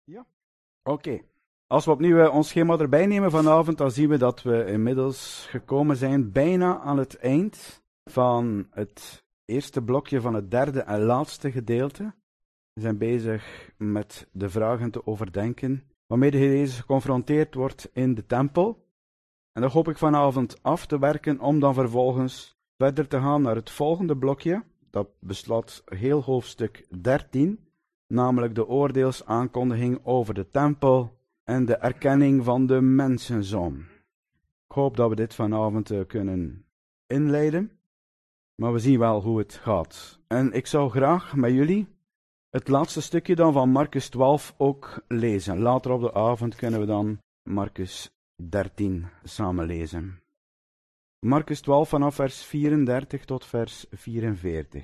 Ja. Oké. Als we opnieuw ons schema erbij nemen vanavond, dan zien we dat we inmiddels gekomen zijn bijna aan het eind van het eerste blokje van het derde en laatste gedeelte. We zijn bezig met de vragen te overdenken, waarmee de Heer Jezus geconfronteerd wordt in de tempel. En dat hoop ik vanavond af te werken, om dan vervolgens verder te gaan naar het volgende blokje. Dat beslaat heel hoofdstuk 13, namelijk de oordeelsaankondiging over de tempel en de erkenning van de mensenzoon. Ik hoop dat we dit vanavond kunnen inleiden, maar we zien wel hoe het gaat. En ik zou graag met jullie het laatste stukje dan van Marcus 12 ook lezen. Later op de avond kunnen we dan Marcus 13 samen lezen. Marcus 12 vanaf vers 34 tot vers 44.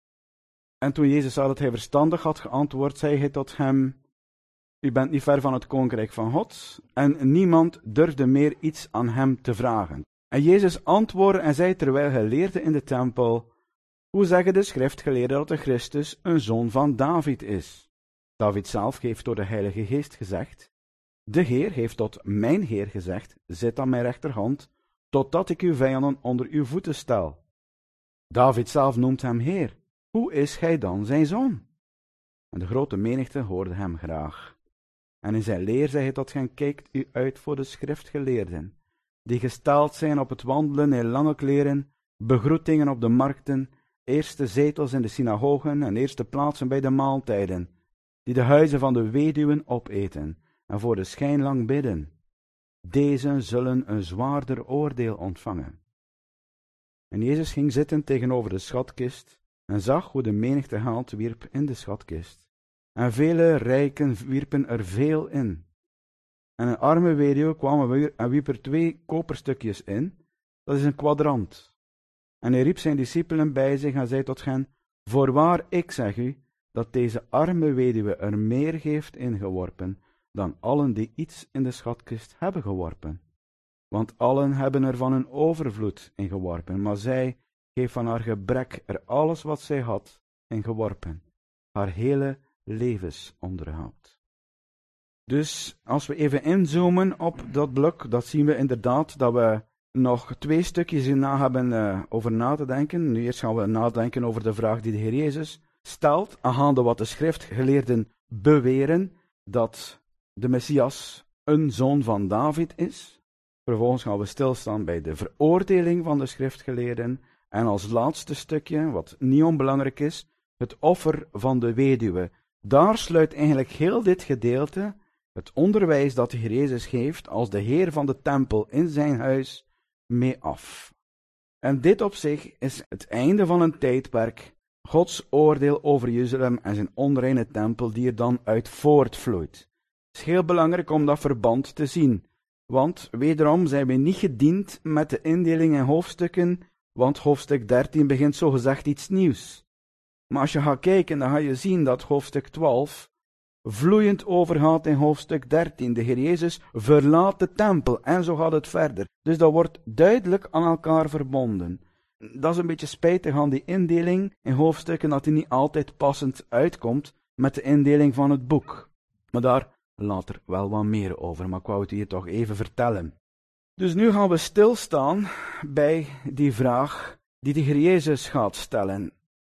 En toen Jezus zag dat hij verstandig had geantwoord, zei hij tot hem: U bent niet ver van het koninkrijk van God. En niemand durfde meer iets aan hem te vragen. En Jezus antwoordde en zei terwijl hij leerde in de tempel: Hoe zeggen de schriftgeleerden dat de Christus een zoon van David is? David zelf heeft door de Heilige Geest gezegd: De Heer heeft tot mijn Heer gezegd: Zit aan mijn rechterhand, totdat ik uw vijanden onder uw voeten stel. David zelf noemt hem Heer. Hoe is hij dan zijn zoon? En de grote menigte hoorde hem graag. En in zijn leer zei hij tot hen: Kijkt u uit voor de schriftgeleerden, die gesteld zijn op het wandelen in lange kleren, begroetingen op de markten, eerste zetels in de synagogen en eerste plaatsen bij de maaltijden, die de huizen van de weduwen opeten en voor de schijn lang bidden. Deze zullen een zwaarder oordeel ontvangen. En Jezus ging zitten tegenover de schatkist en zag hoe de menigte geld wierp in de schatkist. En vele rijken wierpen er veel in. En een arme weduwe kwam en wierp er 2 koperstukjes in, dat is een kwadrant. En hij riep zijn discipelen bij zich en zei tot hen: Voorwaar, ik zeg u, dat deze arme weduwe er meer heeft ingeworpen dan allen die iets in de schatkist hebben geworpen. Want allen hebben er van een overvloed in geworpen, maar zij heeft van haar gebrek er alles wat zij had in geworpen, haar hele levensonderhoud. Dus als we even inzoomen op dat blok, dat zien we inderdaad dat we nog 2 stukjes hierna hebben over na te denken. Nu eerst gaan we nadenken over de vraag die de Heer Jezus stelt, aangaande wat de schriftgeleerden beweren, dat de Messias een zoon van David is. Vervolgens gaan we stilstaan bij de veroordeling van de schriftgeleerden. En als laatste stukje, wat niet onbelangrijk is, het offer van de weduwe. Daar sluit eigenlijk heel dit gedeelte, het onderwijs dat de Heer Jezus geeft als de Heer van de tempel in zijn huis, mee af. En dit op zich is het einde van een tijdperk, Gods oordeel over Jeruzalem en zijn onreine tempel die er dan uit voortvloeit. Het is heel belangrijk om dat verband te zien, want wederom zijn we niet gediend met de indeling in hoofdstukken, want hoofdstuk 13 begint zogezegd iets nieuws. Maar als je gaat kijken, dan ga je zien dat hoofdstuk 12 vloeiend overgaat in hoofdstuk 13. De Heer Jezus verlaat de tempel en zo gaat het verder. Dus dat wordt duidelijk aan elkaar verbonden. Dat is een beetje spijtig aan die indeling in hoofdstukken, dat die niet altijd passend uitkomt met de indeling van het boek. Maar daar later wel wat meer over, maar ik wou het hier toch even vertellen. Dus nu gaan we stilstaan bij die vraag die de Heer Jezus gaat stellen.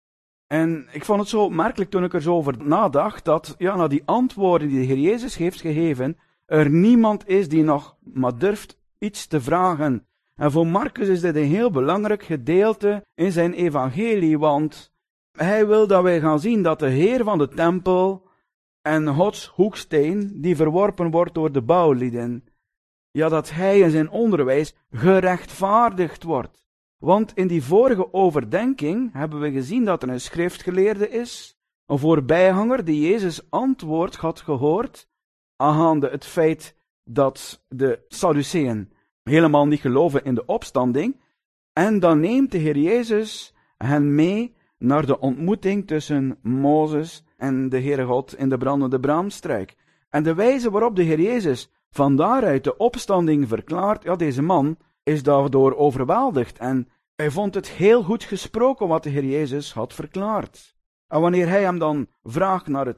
En ik vond het zo opmerkelijk toen ik er zo over nadacht, dat na die antwoorden die de Heer Jezus heeft gegeven, er niemand is die nog maar durft iets te vragen. En voor Marcus is dit een heel belangrijk gedeelte in zijn evangelie, want hij wil dat wij gaan zien dat de Heer van de tempel en Gods hoeksteen, die verworpen wordt door de bouwlieden, dat hij in zijn onderwijs gerechtvaardigd wordt. Want in die vorige overdenking hebben we gezien dat er een schriftgeleerde is, een voorbijganger die Jezus antwoord had gehoord, aangaande het feit dat de Sadduceeën helemaal niet geloven in de opstanding. En dan neemt de Heer Jezus hen mee naar de ontmoeting tussen Mozes en de Heere God in de brandende braamstruik. En de wijze waarop de Heer Jezus van daaruit de opstanding verklaart, deze man is daardoor overweldigd en hij vond het heel goed gesproken wat de Heer Jezus had verklaard. En wanneer hij hem dan vraagt naar het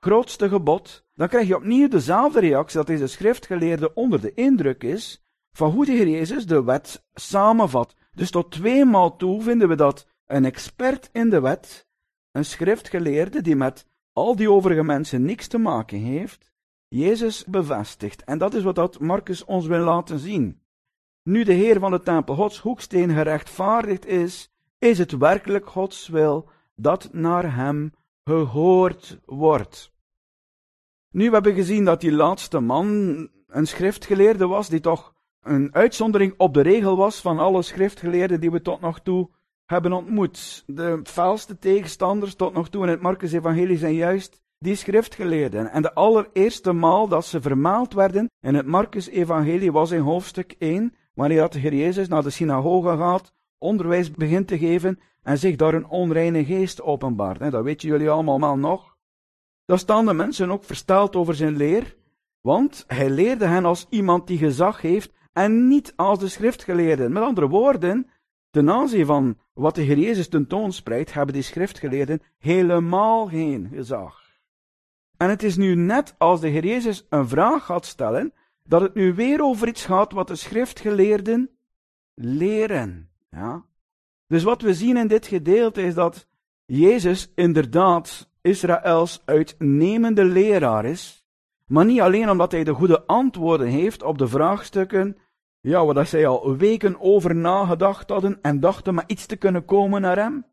grootste gebod, dan krijg je opnieuw dezelfde reactie dat deze schriftgeleerde onder de indruk is van hoe de Heer Jezus de wet samenvat. Dus tot 2 maal toe vinden we dat een expert in de wet, een schriftgeleerde die met al die overige mensen niks te maken heeft, Jezus bevestigt. En dat is wat dat Marcus ons wil laten zien. Nu de Heer van de tempel, Gods hoeksteen, gerechtvaardigd is het werkelijk Gods wil dat naar hem gehoord wordt. Nu we hebben gezien dat die laatste man een schriftgeleerde was, die toch een uitzondering op de regel was van alle schriftgeleerden die we tot nog toe hebben ontmoet. De felste tegenstanders tot nog toe in het Marcus-evangelie zijn juist die schriftgeleerden. En de allereerste maal dat ze vermeld werden in het Marcus-evangelie was in hoofdstuk 1, wanneer dat de Heer Jezus naar de synagoge gaat, onderwijs begint te geven en zich daar een onreine geest openbaart. Dat weten jullie allemaal nog. Daar staan de mensen ook versteld over zijn leer, want hij leerde hen als iemand die gezag heeft en niet als de schriftgeleerden. Met andere woorden, ten aanzien van wat de Heer Jezus tentoonspreidt, hebben die schriftgeleerden helemaal geen gezag. En het is nu net als de Heer Jezus een vraag gaat stellen, dat het nu weer over iets gaat wat de schriftgeleerden leren. Ja? Dus wat we zien in dit gedeelte is dat Jezus inderdaad Israëls uitnemende leraar is, maar niet alleen omdat hij de goede antwoorden heeft op de vraagstukken, ja, waar zij al weken over nagedacht hadden en dachten maar iets te kunnen komen naar hem,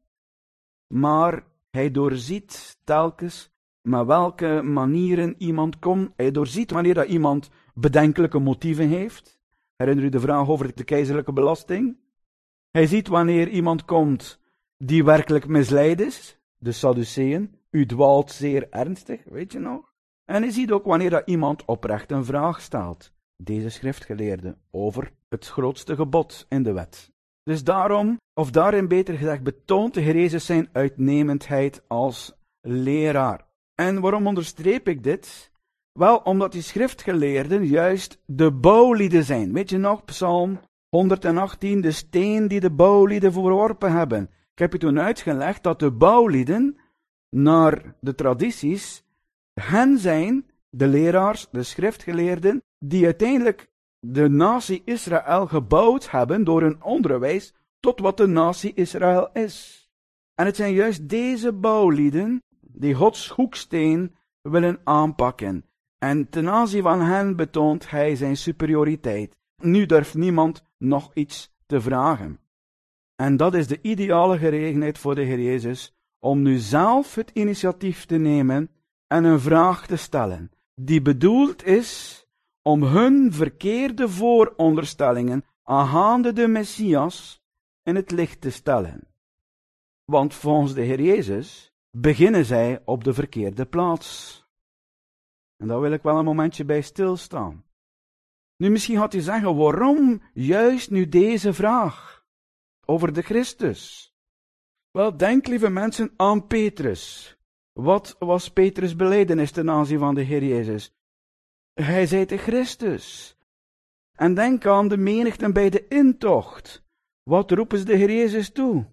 maar hij doorziet telkens met welke manieren iemand komt. Hij doorziet wanneer dat iemand bedenkelijke motieven heeft. Herinner u de vraag over de keizerlijke belasting? Hij ziet wanneer iemand komt die werkelijk misleid is, de Sadduceeën. U dwaalt zeer ernstig, weet je nog? En hij ziet ook wanneer dat iemand oprecht een vraag stelt, deze schriftgeleerde, over het grootste gebod in de wet. Dus daarom, of daarin beter gezegd, betoont de Heer Jezus zijn uitnemendheid als leraar. En waarom onderstreep ik dit? Wel, omdat die schriftgeleerden juist de bouwlieden zijn. Weet je nog, Psalm 118, de steen die de bouwlieden verworpen hebben. Ik heb je toen uitgelegd dat de bouwlieden, naar de tradities, hen zijn, de leraars, de schriftgeleerden, die uiteindelijk de natie Israël gebouwd hebben door hun onderwijs tot wat de natie Israël is. En het zijn juist deze bouwlieden die Gods hoeksteen willen aanpakken. En ten aanzien van hen betoont hij zijn superioriteit. Nu durft niemand nog iets te vragen. En dat is de ideale gelegenheid voor de Heer Jezus om nu zelf het initiatief te nemen en een vraag te stellen, die bedoeld is om hun verkeerde vooronderstellingen aangaande de Messias in het licht te stellen. Want volgens de Heer Jezus beginnen zij op de verkeerde plaats. En daar wil ik wel een momentje bij stilstaan. Nu, misschien gaat u zeggen, waarom juist nu deze vraag over de Christus? Wel, denk, lieve mensen, aan Petrus. Wat was Petrus' belijdenis ten aanzien van de Heer Jezus? Hij zei de Christus. En denk aan de menigten bij de intocht. Wat roepen ze de Heer Jezus toe?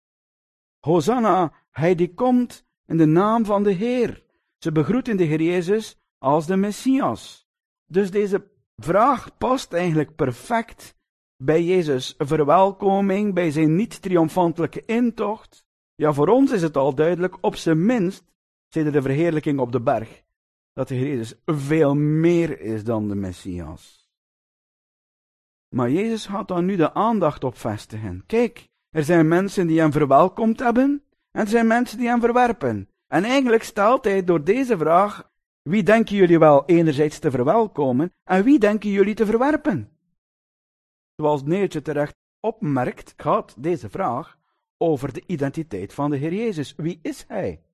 Hosanna, hij die komt in de naam van de Heer. Ze begroeten de Heer Jezus als de Messias. Dus deze vraag past eigenlijk perfect bij Jezus' verwelkoming, bij zijn niet-triomfantelijke intocht. Ja, voor ons is het al duidelijk, op zijn minst, sinds de verheerlijking op de berg, dat de Heer Jezus veel meer is dan de Messias. Maar Jezus gaat dan nu de aandacht op vestigen. Kijk, er zijn mensen die hem verwelkomd hebben, en er zijn mensen die hem verwerpen. En eigenlijk stelt hij door deze vraag, wie denken jullie wel enerzijds te verwelkomen, en wie denken jullie te verwerpen? Zoals Neeltje terecht opmerkt, gaat deze vraag over de identiteit van de Heer Jezus. Wie is hij?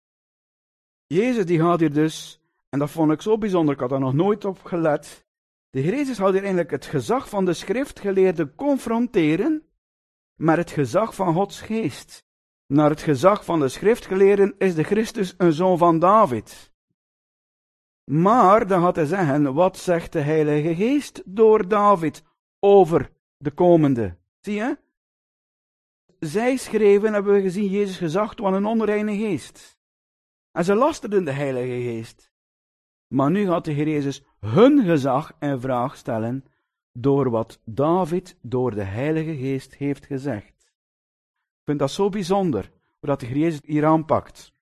Jezus die gaat hier dus, en dat vond ik zo bijzonder, ik had daar nog nooit op gelet, de Heer Jezus gaat hier eigenlijk het gezag van de schriftgeleerden confronteren met het gezag van Gods geest. Naar het gezag van de schriftgeleerden is de Christus een zoon van David. Maar dan gaat hij zeggen, wat zegt de Heilige Geest door David over de komende? Zie je? Zij schreven, hebben we gezien, Jezus gezag van een onreine geest. En ze lasterden de Heilige Geest. Maar nu gaat de Heer Jezus hun gezag in vraag stellen door wat David door de Heilige Geest heeft gezegd. Ik vind dat zo bijzonder, hoe dat de Heer Jezus hier aanpakt.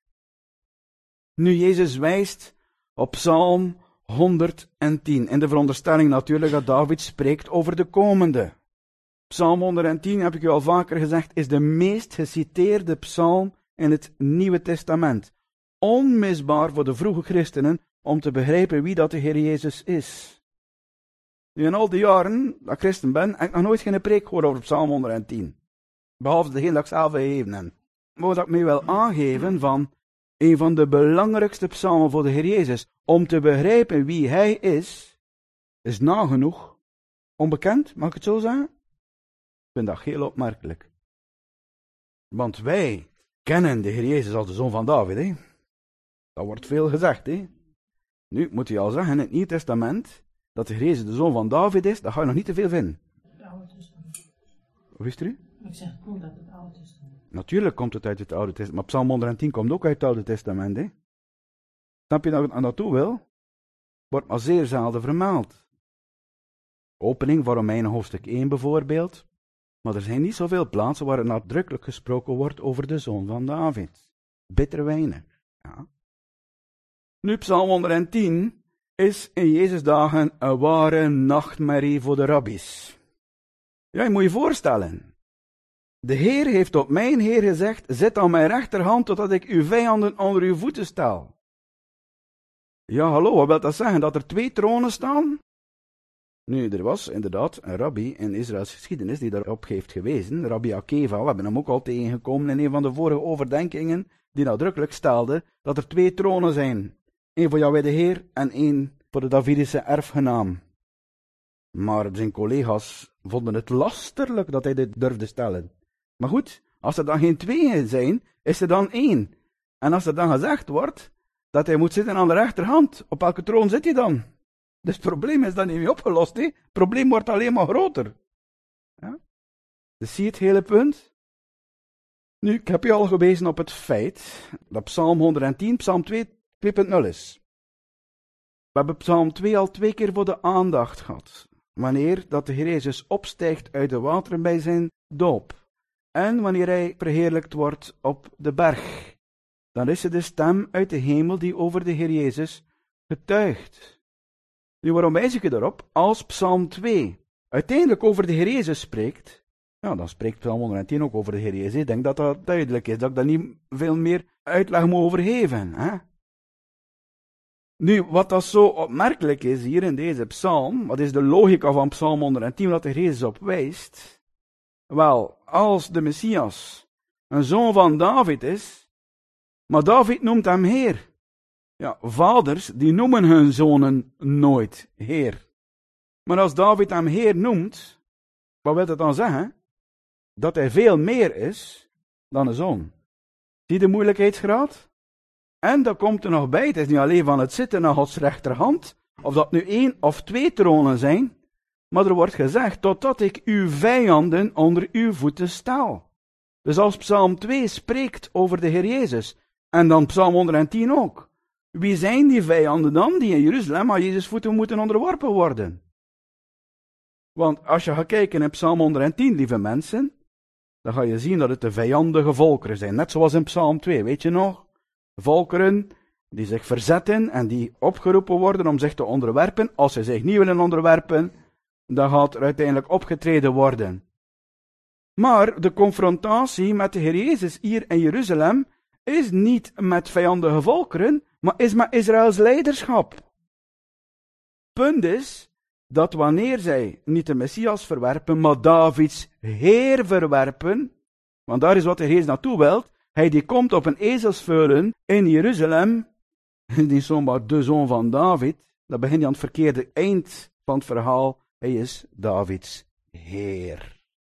Nu Jezus wijst op Psalm 110, in de veronderstelling natuurlijk dat David spreekt over de komende. Psalm 110, heb ik u al vaker gezegd, is de meest geciteerde psalm in het Nieuwe Testament. Onmisbaar voor de vroege christenen om te begrijpen wie dat de Heer Jezus is. Nu in al die jaren dat ik christen ben, heb ik nog nooit geen preek gehoord over Psalm 110. Behalve degene dat ik zelf gegeven heb. Maar wat ik mij wil aangeven van een van de belangrijkste psalmen voor de Heer Jezus, om te begrijpen wie Hij is nagenoeg onbekend, mag ik het zo zeggen? Ik vind dat heel opmerkelijk. Want wij kennen de Heer Jezus als de Zoon van David, hè? Dat wordt veel gezegd, hè? Nu moet je al zeggen in het Nieuwe Testament dat de Heer Jezus de Zoon van David is, dat ga je nog niet te veel vinden. Het Oude Testament. Hoe is het u? Ik zeg, het komt uit het Oude Testament. Natuurlijk komt het uit het Oude Testament, maar Psalm 110 komt ook uit het Oude Testament, hè? Snap je dat ik aan naartoe wil? Wordt maar zeer zelden vermeld. Opening van Romeinen hoofdstuk 1 bijvoorbeeld. Maar er zijn niet zoveel plaatsen waar het nadrukkelijk gesproken wordt over de Zoon van David. Bitter weinig. Ja. Nu, Psalm 110 is in Jezus' dagen een ware nachtmerrie voor de rabbies. Ja, je moet je voorstellen. De Heer heeft op mijn Heer gezegd, zit aan mijn rechterhand totdat ik uw vijanden onder uw voeten stel. Ja, hallo, wat wil dat zeggen? Dat er 2 tronen staan? Nu, er was inderdaad een rabbi in Israëls geschiedenis die daarop heeft gewezen, Rabbi Akeva. We hebben hem ook al tegengekomen in een van de vorige overdenkingen, die nadrukkelijk stelde dat er 2 tronen zijn. 1 voor Yahweh de Heer en 1 voor de Davidische erfgenaam. Maar zijn collega's vonden het lasterlijk dat hij dit durfde stellen. Maar goed, als er dan geen 2 zijn, is er dan 1. En als er dan gezegd wordt dat hij moet zitten aan de rechterhand, op welke troon zit hij dan? Dus het probleem is dan niet meer opgelost, hè? Het probleem wordt alleen maar groter. Ja? Dus zie je het hele punt? Nu, ik heb je al gewezen op het feit dat Psalm 110, Psalm 2, 2.0 is. We hebben Psalm 2 al 2 keer voor de aandacht gehad. Wanneer dat de Heer Jezus opstijgt uit de wateren bij zijn doop. En wanneer hij verheerlijkt wordt op de berg. Dan is er de stem uit de hemel die over de Heer Jezus getuigt. Nu, waarom wijs ik je daarop? Als Psalm 2 uiteindelijk over de Heer Jezus spreekt, ja, dan spreekt Psalm 110 ook over de Heer Jezus. Ik denk dat dat duidelijk is, dat ik daar niet veel meer uitleg moet over geven. Hè? Nu, wat dat zo opmerkelijk is hier in deze psalm, wat is de logica van Psalm 110, wat de Heer Jezus op wijst? Wel, als de Messias een zoon van David is, maar David noemt hem Heer. Ja, vaders, die noemen hun zonen nooit Heer. Maar als David hem Heer noemt, wat wil dat dan zeggen? Dat hij veel meer is dan een zoon. Zie de moeilijkheidsgraad? En dat komt er nog bij, het is niet alleen van het zitten aan Gods rechterhand, of dat nu 1 of 2 tronen zijn, maar er wordt gezegd, totdat ik uw vijanden onder uw voeten stel. Dus als Psalm 2 spreekt over de Heer Jezus, en dan Psalm 110 ook, wie zijn die vijanden dan die in Jeruzalem aan Jezus' voeten moeten onderworpen worden? Want als je gaat kijken in Psalm 110, lieve mensen, dan ga je zien dat het de vijandige volkeren zijn. Net zoals in Psalm 2, weet je nog? Volkeren die zich verzetten en die opgeroepen worden om zich te onderwerpen. Als ze zich niet willen onderwerpen, dan gaat er uiteindelijk opgetreden worden. Maar de confrontatie met de Heer Jezus hier in Jeruzalem is niet met vijandige volkeren, maar is met Israëls leiderschap. Punt is dat wanneer zij niet de Messias verwerpen, maar Davids Heer verwerpen, want daar is wat de Heer naartoe wilt, hij die komt op een ezelsveulen in Jeruzalem, die zomaar de zoon van David, dat begint aan het verkeerde eind van het verhaal, hij is Davids Heer.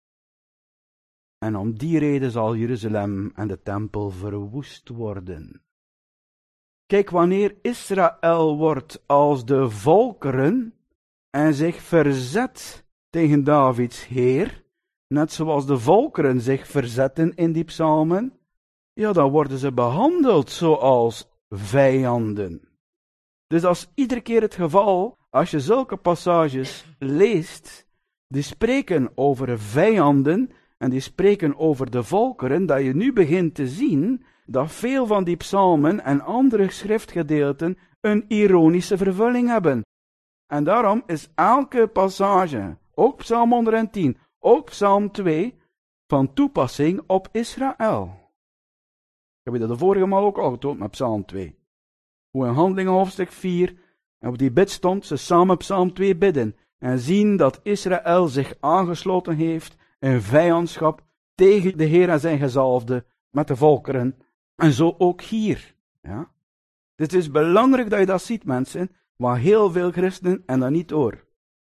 En om die reden zal Jeruzalem en de tempel verwoest worden. Kijk, wanneer Israël wordt als de volkeren en zich verzet tegen Davids Heer, net zoals de volkeren zich verzetten in die psalmen, ja, dan worden ze behandeld zoals vijanden. Dus dat is iedere keer het geval, als je zulke passages leest, die spreken over vijanden en die spreken over de volkeren, dat je nu begint te zien dat veel van die psalmen en andere schriftgedeelten een ironische vervulling hebben. En daarom is elke passage, ook Psalm 110, ook Psalm 2, van toepassing op Israël. Ik heb je dat de vorige maal ook al getoond met Psalm 2. Hoe in Handelingen hoofdstuk 4, en op die bid stond, ze samen Psalm 2 bidden. En zien dat Israël zich aangesloten heeft in vijandschap tegen de Heer en zijn gezalfde met de volkeren. En zo ook hier. Ja? Het is belangrijk dat je dat ziet, mensen, waar heel veel christenen en dat niet door.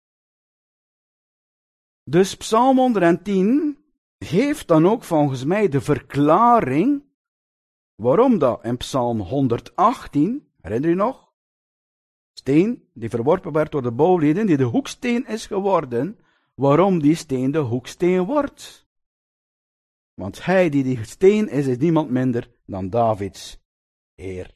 Dus Psalm 110 geeft dan ook volgens mij de verklaring waarom dat in Psalm 118, herinner je nog? Steen die verworpen werd door de bouwlieden, die de hoeksteen is geworden, waarom die steen de hoeksteen wordt. Want hij die steen is, is niemand minder dan Davids Heer.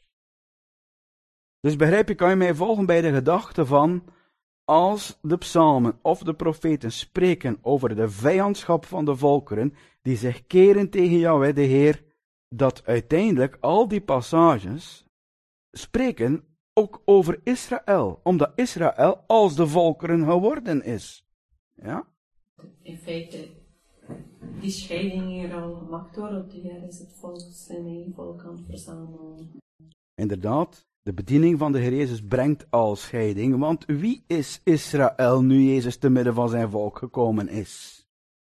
Dus begrijp je, kan je mij volgen bij de gedachte van, als de psalmen of de profeten spreken over de vijandschap van de volkeren, die zich keren tegen Yahweh de Heer, dat uiteindelijk al die passages spreken ook over Israël, omdat Israël als de volkeren geworden is. Ja? In feite, die scheiding hier al gemaakt wordt, op de Heer is het volk zijn eigen volk aan het verzamelen. Inderdaad, de bediening van de Heer Jezus brengt al scheiding, want wie is Israël nu Jezus te midden van zijn volk gekomen is?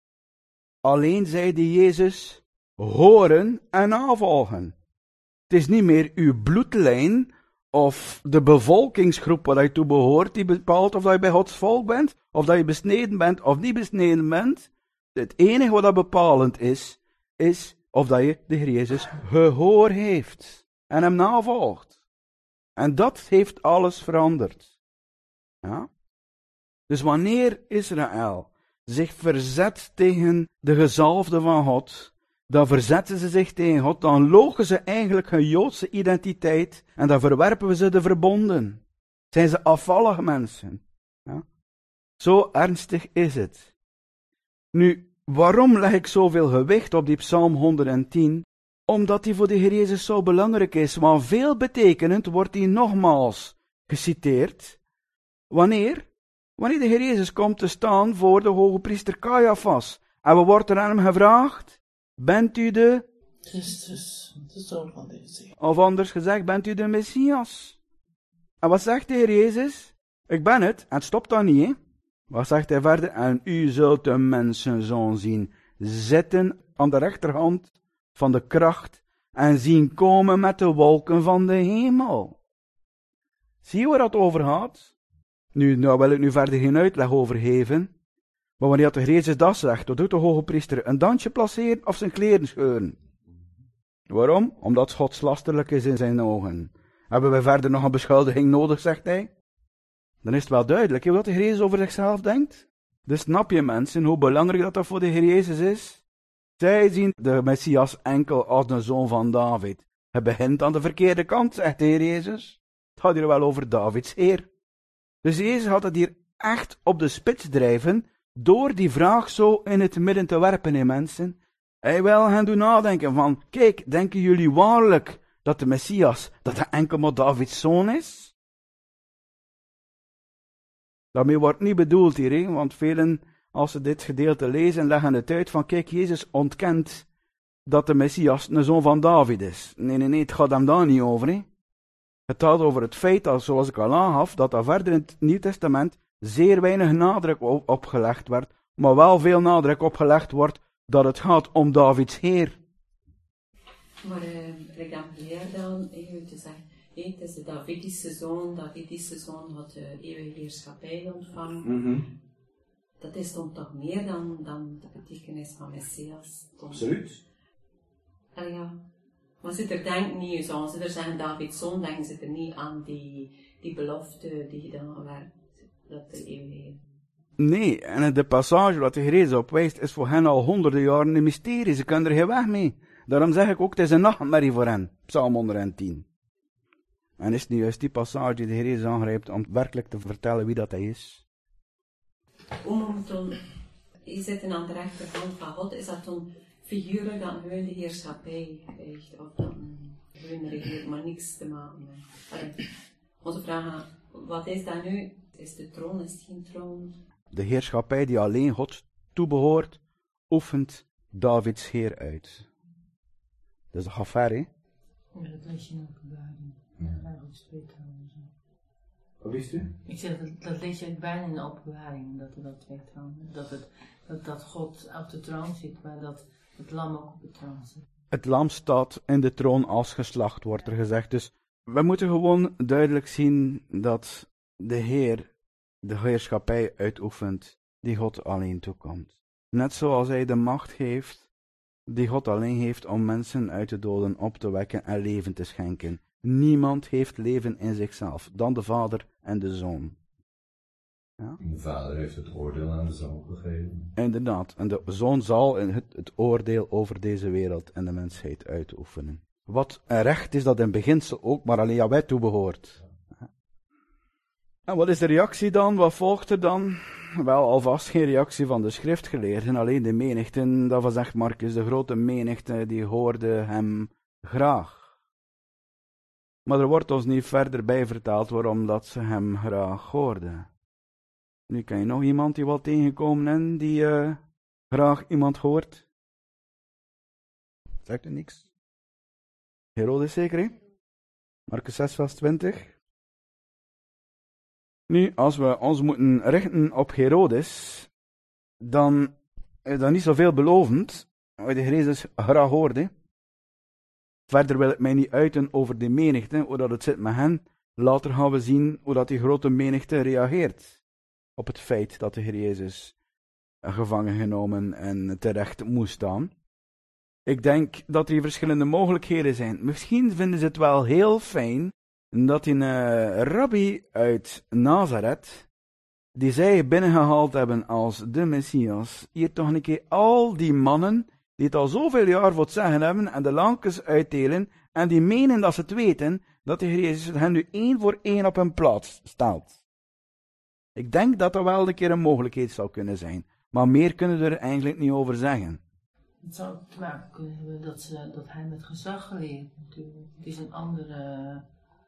Alleen zij die Jezus horen en navolgen. Het is niet meer uw bloedlijn of de bevolkingsgroep waar je toe behoort die bepaalt of dat je bij Gods volk bent, of dat je besneden bent of niet besneden bent. Het enige wat dat bepalend is, is of dat je de Heer Jezus gehoor heeft en hem navolgt. En dat heeft alles veranderd. Ja? Dus wanneer Israël zich verzet tegen de gezalfde van God, dan verzetten ze zich tegen God, dan logen ze eigenlijk hun Joodse identiteit en dan verwerpen we ze de verbonden. Zijn ze afvallige mensen. Ja? Zo ernstig is het. Nu, waarom leg ik zoveel gewicht op die Psalm 110? Omdat die voor de Heer Jezus zo belangrijk is, want veel betekenend wordt die nogmaals geciteerd. Wanneer? Wanneer de Heer Jezus komt te staan voor de hoge priester Caiaphas. En we worden aan hem gevraagd, bent u de Christus, de Zoon van deze. Of anders gezegd, bent u de Messias? En wat zegt de Heer Jezus? Ik ben het, en het stopt dan niet, hè? Wat zegt hij verder? En u zult de mensenzoon zien zitten aan de rechterhand van de kracht en zien komen met de wolken van de hemel. Zie je waar dat over gaat? Nu wil ik nu verder geen uitleg over geven, maar wanneer de Heer Jezus dat zegt, dan doet de hoge priester een dansje placeren of zijn kleren scheuren. Waarom? Omdat het godslasterlijk is in zijn ogen. Hebben we verder nog een beschuldiging nodig, zegt hij? Dan is het wel duidelijk wat de Heer Jezus over zichzelf denkt. Dus snap je, mensen, hoe belangrijk dat voor de Heer Jezus is? Zij zien de Messias enkel als de zoon van David. Hij begint aan de verkeerde kant, zegt de Heer Jezus. Het gaat hier wel over Davids Heer. Dus Jezus had het hier echt op de spits drijven, door die vraag zo in het midden te werpen in mensen. Hij wil hen doen nadenken van, kijk, denken jullie waarlijk dat de Messias, dat hij enkel maar Davids zoon is? Daarmee wordt niet bedoeld hier, hè? Want velen, als ze dit gedeelte lezen, leggen het uit van, kijk, Jezus ontkent dat de Messias een zoon van David is. Nee, het gaat hem daar niet over, hè? Het gaat over het feit, dat, zoals ik al aangaf, dat er verder in het Nieuw Testament zeer weinig nadruk opgelegd werd, maar wel veel nadruk opgelegd wordt dat het gaat om Davids Heer. Maar ik dan hier dan, even te zeggen, het is de Davidische zoon had de eeuwige heerschappij ontvangen. Dat is dan toch meer dan de betekenis van Messias. Absoluut. Ja. Maar ze er denken niet, zoals ze er zeggen Davids zoon, denken ze er niet aan die belofte die gedaan werd, dat de eeuwige. Nee, en de passage wat de Heer Jezus op wijst, is voor hen al honderden jaren een mysterie. Ze kunnen er geen weg mee. Daarom zeg ik ook, het is een nachtmerrie voor hen. Psalm 110. En is het nu juist die passage die de Heer Jezus aangrijpt om werkelijk te vertellen wie dat hij is? Om toen, je zit aan de rechterhand van God, is dat toen figuurlijk dan gewoon de heerschappij krijgt, of dan gewoon regeert, maar niks te maken met. Onze vraag, wat is dat nu? Is de troon, is het geen troon? De heerschappij die alleen God toebehoort, oefent Davids Heer uit. Dus dat gaat ver, hè? Ja, dat lees je in Openbaring. Ja, waar God spreekt trouwens. Wat wist u? Ik zeg, dat lees je bijna in de Openbaring, dat er dat twee tronen. Dat God op de troon zit, maar dat het lam ook op de troon zit. Het lam staat in de troon als geslacht, wordt er gezegd. Dus we moeten gewoon duidelijk zien dat de Heer de heerschappij uitoefent die God alleen toekomt. Net zoals hij de macht heeft die God alleen heeft om mensen uit de doden op te wekken en leven te schenken. Niemand heeft leven in zichzelf, dan de Vader en de Zoon. Ja? De Vader heeft het oordeel aan de Zoon gegeven. Inderdaad, en de Zoon zal het oordeel over deze wereld en de mensheid uitoefenen. Wat een recht is dat in beginsel ook maar alleen aan wij toebehoort. En wat is de reactie dan? Wat volgt er dan? Wel, alvast geen reactie van de schriftgeleerden, alleen de menigten, daarvan zegt Marcus, de grote menigte, die hoorde hem graag. Maar er wordt ons niet verder bij verteld waarom dat ze hem graag hoorden. Nu kan je nog iemand die wel tegenkomen en die graag iemand hoort? Zegt u niks? Herodes zeker, hè? Marcus 6, vers 20. Nu, als we ons moeten richten op Herodes, dan is dat niet zoveel belovend, wat de Heer Jezus graag hoorde. Verder wil ik mij niet uiten over de menigte, hoe dat het zit met hen. Later gaan we zien hoe dat die grote menigte reageert op het feit dat de Heer Jezus gevangen genomen en terecht moest staan. Ik denk dat er verschillende mogelijkheden zijn. Misschien vinden ze het wel heel fijn dat een rabbi uit Nazareth, die zij binnengehaald hebben als de Messias, hier toch een keer al die mannen, die het al zoveel jaar voor het zeggen hebben, en de lankes uitdelen, en die menen dat ze het weten, dat de Heer Jezus hen nu 1 voor 1 op hun plaats stelt. Ik denk dat dat wel een keer een mogelijkheid zou kunnen zijn. Maar meer kunnen we er eigenlijk niet over zeggen. Het zou te maken kunnen hebben dat hij met gezag geleerd natuurlijk. Het is een andere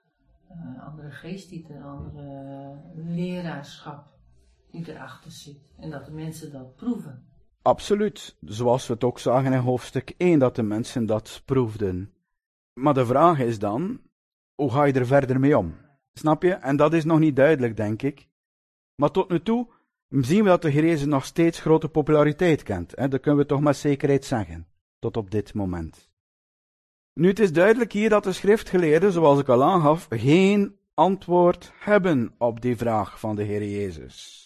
geesttitel, een andere leraarschap die erachter zit. En dat de mensen dat proeven. Absoluut. Zoals we het ook zagen in hoofdstuk 1, dat de mensen dat proefden. Maar de vraag is dan, hoe ga je er verder mee om? Snap je? En dat is nog niet duidelijk, denk ik. Maar tot nu toe zien we dat de Heer Jezus nog steeds grote populariteit kent. Dat kunnen we toch met zekerheid zeggen. Tot op dit moment. Nu, het is duidelijk hier dat de schriftgeleerden, zoals ik al aangaf, geen antwoord hebben op die vraag van de Heer Jezus.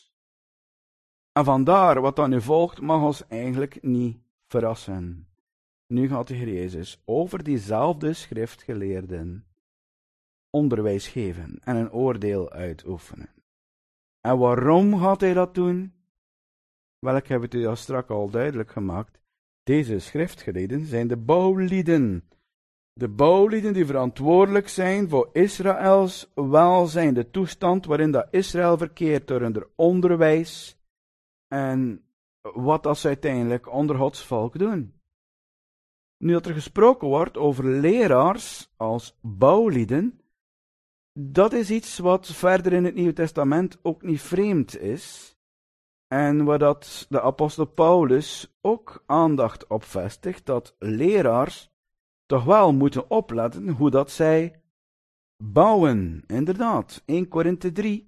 En vandaar wat dan nu volgt, mag ons eigenlijk niet verrassen. Nu gaat de Heer Jezus over diezelfde schriftgeleerden onderwijs geven en een oordeel uitoefenen. En waarom gaat hij dat doen? Wel, ik heb het u al straks al duidelijk gemaakt. Deze schriftgeleerden zijn de bouwlieden. De bouwlieden die verantwoordelijk zijn voor Israëls welzijn, de toestand waarin dat Israël verkeert door hun onderwijs en wat dat ze uiteindelijk onder Gods volk doen. Nu dat er gesproken wordt over leraars als bouwlieden, dat is iets wat verder in het Nieuwe Testament ook niet vreemd is. En waar dat de apostel Paulus ook aandacht op vestigt, dat leraars toch wel moeten opletten hoe dat zij bouwen. Inderdaad, 1 Korinthe 3.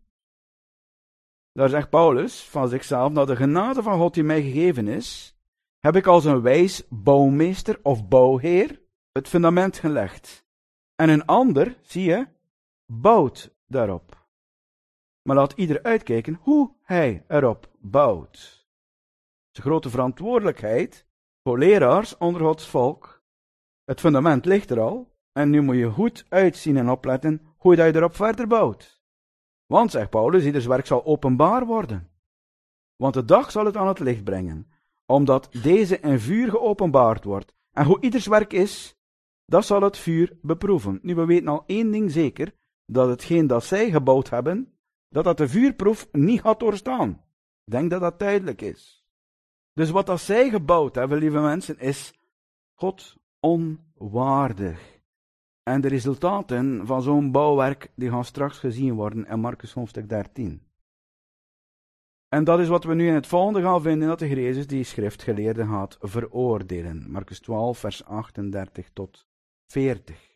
Daar zegt Paulus van zichzelf, naar de genade van God die mij gegeven is, heb ik als een wijs bouwmeester of bouwheer het fundament gelegd. En een ander, zie je, bouwt daarop. Maar laat ieder uitkijken hoe hij erop bouwt. Het is een grote verantwoordelijkheid voor leraars onder Gods volk. Het fundament ligt er al, en nu moet je goed uitzien en opletten hoe je erop verder bouwt. Want, zegt Paulus, ieders werk zal openbaar worden. Want de dag zal het aan het licht brengen, omdat deze in vuur geopenbaard wordt. En hoe ieders werk is, dat zal het vuur beproeven. Nu, we weten al één ding zeker, dat hetgeen dat zij gebouwd hebben, dat de vuurproef niet had doorstaan. Ik denk dat dat duidelijk is. Dus wat dat zij gebouwd hebben, lieve mensen, is God onwaardig. En de resultaten van zo'n bouwwerk, die gaan straks gezien worden in Markus hoofdstuk 13. En dat is wat we nu in het volgende gaan vinden, dat de Heer Jezus die schriftgeleerden gaat veroordelen. Markus 12, vers 38 tot 40.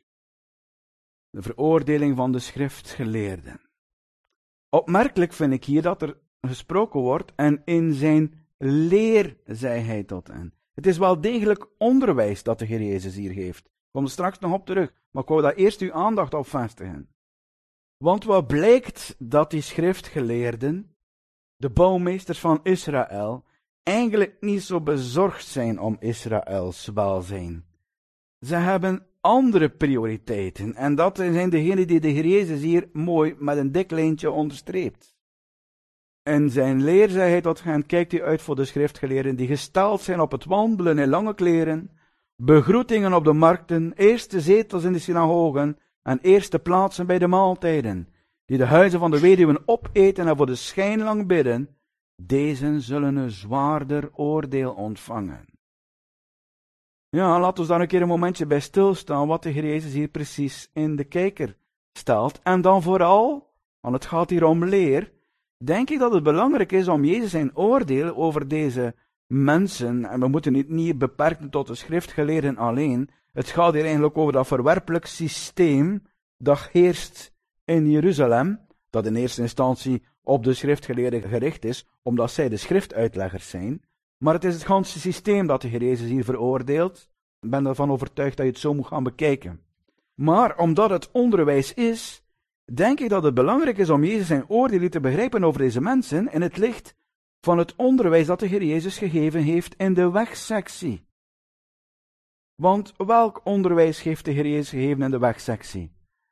De veroordeling van de schriftgeleerden. Opmerkelijk vind ik hier dat er gesproken wordt, en in zijn leer zei hij tot hen. Het is wel degelijk onderwijs dat de Heer Jezus hier geeft. Ik kom er straks nog op terug, maar ik wou daar eerst uw aandacht op vestigen. Want wat blijkt dat die schriftgeleerden, de bouwmeesters van Israël, eigenlijk niet zo bezorgd zijn om Israëls welzijn. Ze hebben andere prioriteiten, en dat zijn degenen die de Heer Jezus hier mooi met een dik lijntje onderstreept. In zijn leer zei hij tot hen, kijkt u uit voor de schriftgeleerden die gesteld zijn op het wandelen in lange kleren, begroetingen op de markten, eerste zetels in de synagogen en eerste plaatsen bij de maaltijden, die de huizen van de weduwen opeten en voor de schijn lang bidden, deze zullen een zwaarder oordeel ontvangen. Ja, laten we daar een keer een momentje bij stilstaan, wat de Heer Jezus hier precies in de kijker stelt. En dan vooral, want het gaat hier om leer, denk ik dat het belangrijk is om Jezus zijn oordeel over deze mensen, en we moeten het niet beperken tot de schriftgeleerden alleen, het gaat hier eigenlijk over dat verwerpelijk systeem dat heerst in Jeruzalem, dat in eerste instantie op de schriftgeleerden gericht is, omdat zij de schriftuitleggers zijn, maar het is het ganse systeem dat de Heer Jezus hier veroordeelt. Ik ben ervan overtuigd dat je het zo moet gaan bekijken. Maar omdat het onderwijs is, denk ik dat het belangrijk is om Jezus zijn oordeel te begrijpen over deze mensen in het licht van het onderwijs dat de Heer Jezus gegeven heeft in de wegsectie. Want welk onderwijs heeft de Heer Jezus gegeven in de wegsectie?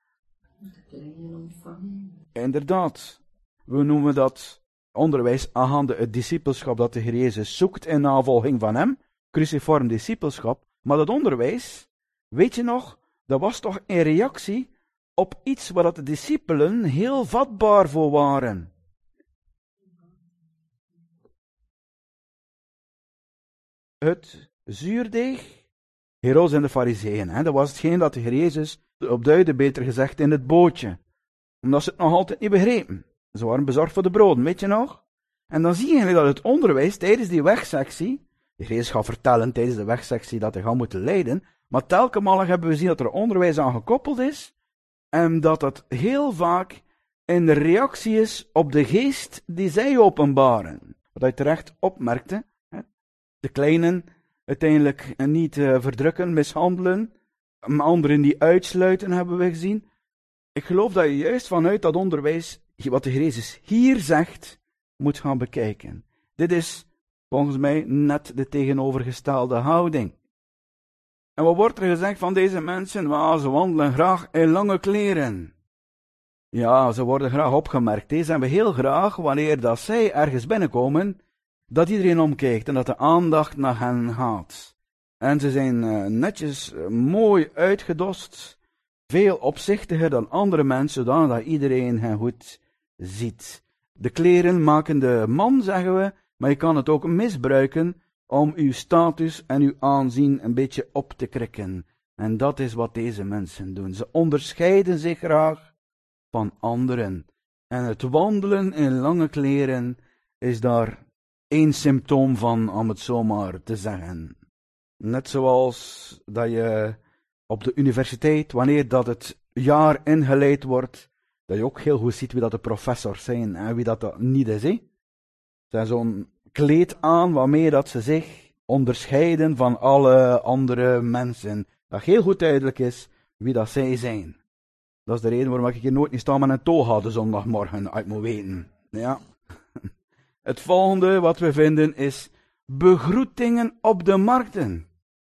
Inderdaad, we noemen dat onderwijs aangaande het discipelschap dat de Heer Jezus zoekt in navolging van hem, cruciform discipelschap, maar dat onderwijs, weet je nog, dat was toch een reactie op iets waar de discipelen heel vatbaar voor waren. Het zuurdeeg, Herodes en de Farizeeën, dat was hetgeen dat de Heer Jezus opduidde, beter gezegd, in het bootje. Omdat ze het nog altijd niet begrepen. Ze waren bezorgd voor de broden, weet je nog? En dan zie je dat het onderwijs tijdens die wegsectie, de Heer Jezus gaat vertellen tijdens de wegsectie dat hij gaat moeten lijden, maar telkens hebben we gezien dat er onderwijs aan gekoppeld is, en dat het heel vaak een reactie is op de geest die zij openbaren. Wat hij terecht opmerkte, de kleinen uiteindelijk niet verdrukken, mishandelen, anderen die uitsluiten, hebben we gezien. Ik geloof dat je juist vanuit dat onderwijs, wat de Heer Jezus hier zegt, moet gaan bekijken. Dit is volgens mij net de tegenovergestelde houding. En wat wordt er gezegd van deze mensen? Well, ze wandelen graag in lange kleren. Ja, ze worden graag opgemerkt. Deze hebben heel graag, wanneer dat zij ergens binnenkomen, dat iedereen omkijkt en dat de aandacht naar hen gaat. En ze zijn netjes, mooi uitgedost, veel opzichtiger dan andere mensen, zodat iedereen hen goed ziet. De kleren maken de man, zeggen we, maar je kan het ook misbruiken om uw status en uw aanzien een beetje op te krikken. En dat is wat deze mensen doen. Ze onderscheiden zich graag van anderen. En het wandelen in lange kleren is daar één symptoom van, om het zomaar te zeggen. Net zoals dat je op de universiteit, wanneer dat het jaar ingeleid wordt, dat je ook heel goed ziet wie dat de professors zijn en wie dat niet is. Ze hebben zo'n kleed aan waarmee dat ze zich onderscheiden van alle andere mensen. Dat heel goed duidelijk is wie dat zij zijn. Dat is de reden waarom ik hier nooit niet sta met een toga de zondagmorgen uit moet weten. Ja. Het volgende wat we vinden is begroetingen op de markten.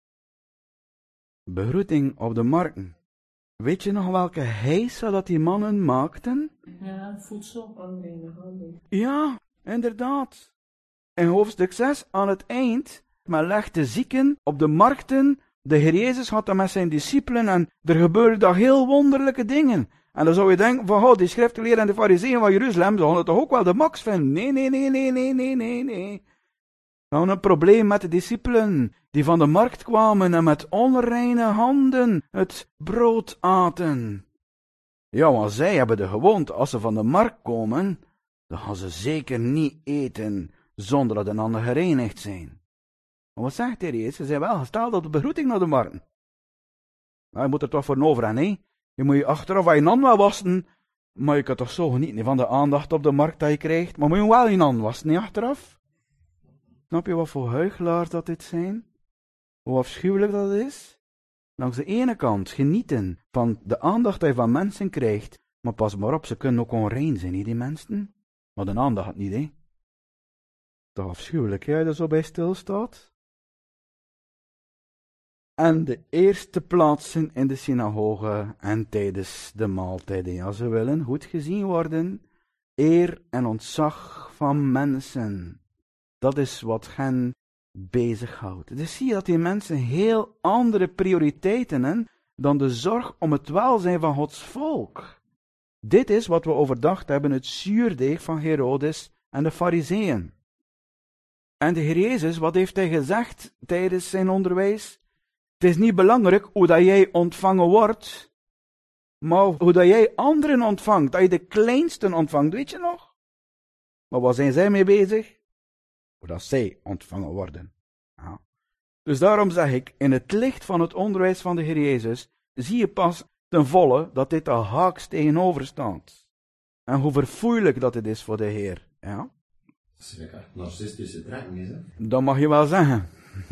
Begroeting op de markten. Weet je nog welke heisa dat die mannen maakten? Ja, voedsel. Ja, inderdaad. In hoofdstuk 6 aan het eind, men legt de zieken op de markten. De Heer Jezus had dat met zijn discipelen en er gebeurden daar heel wonderlijke dingen. En dan zou je denken van, die schriftgeleerden en de fariseeën van Jeruzalem zouden het toch ook wel de max vinden. Nee. We hadden een probleem met de discipelen, die van de markt kwamen en met onreine handen het brood aten. Ja, want zij hebben de gewoonte, als ze van de markt komen, dan gaan ze zeker niet eten, zonder dat een ander gereinigd zijn. Maar wat zegt de Heer Jezus? Ze zijn wel gesteld op de begroeting naar de markt. Nou, je moet er toch voor over aan, hè? Je moet je achteraf aan je handen wel wassen, maar je kunt toch zo genieten van de aandacht op de markt dat je krijgt. Maar moet je wel je handen wassen, niet achteraf? Snap je wat voor huichelaars dat dit zijn? Hoe afschuwelijk dat is? Langs de ene kant genieten van de aandacht die je van mensen krijgt, maar pas maar op, ze kunnen ook onrein zijn, die mensen. Maar de aandacht niet, hè? Toch afschuwelijk, jij er zo bij stilstaat? En de eerste plaatsen in de synagoge en tijdens de maaltijden, ja, ze willen goed gezien worden. Eer en ontzag van mensen. Dat is wat hen bezighoudt. Dus zie je dat die mensen heel andere prioriteiten hebben dan de zorg om het welzijn van Gods volk. Dit is wat we overdacht hebben, het zuurdeeg van Herodes en de Farizeeën. En de Heer Jezus, wat heeft hij gezegd tijdens zijn onderwijs? Het is niet belangrijk hoe dat jij ontvangen wordt, maar hoe dat jij anderen ontvangt, dat je de kleinsten ontvangt, weet je nog? Maar waar zijn zij mee bezig? Hoe dat zij ontvangen worden. Ja. Dus daarom zeg ik, in het licht van het onderwijs van de Heer Jezus, zie je pas ten volle dat dit er haaks tegenover staat. En hoe verfoeilijk dat het is voor de Heer. Ja? Dat is lekker narcistische trekken, is het? Dat mag je wel zeggen.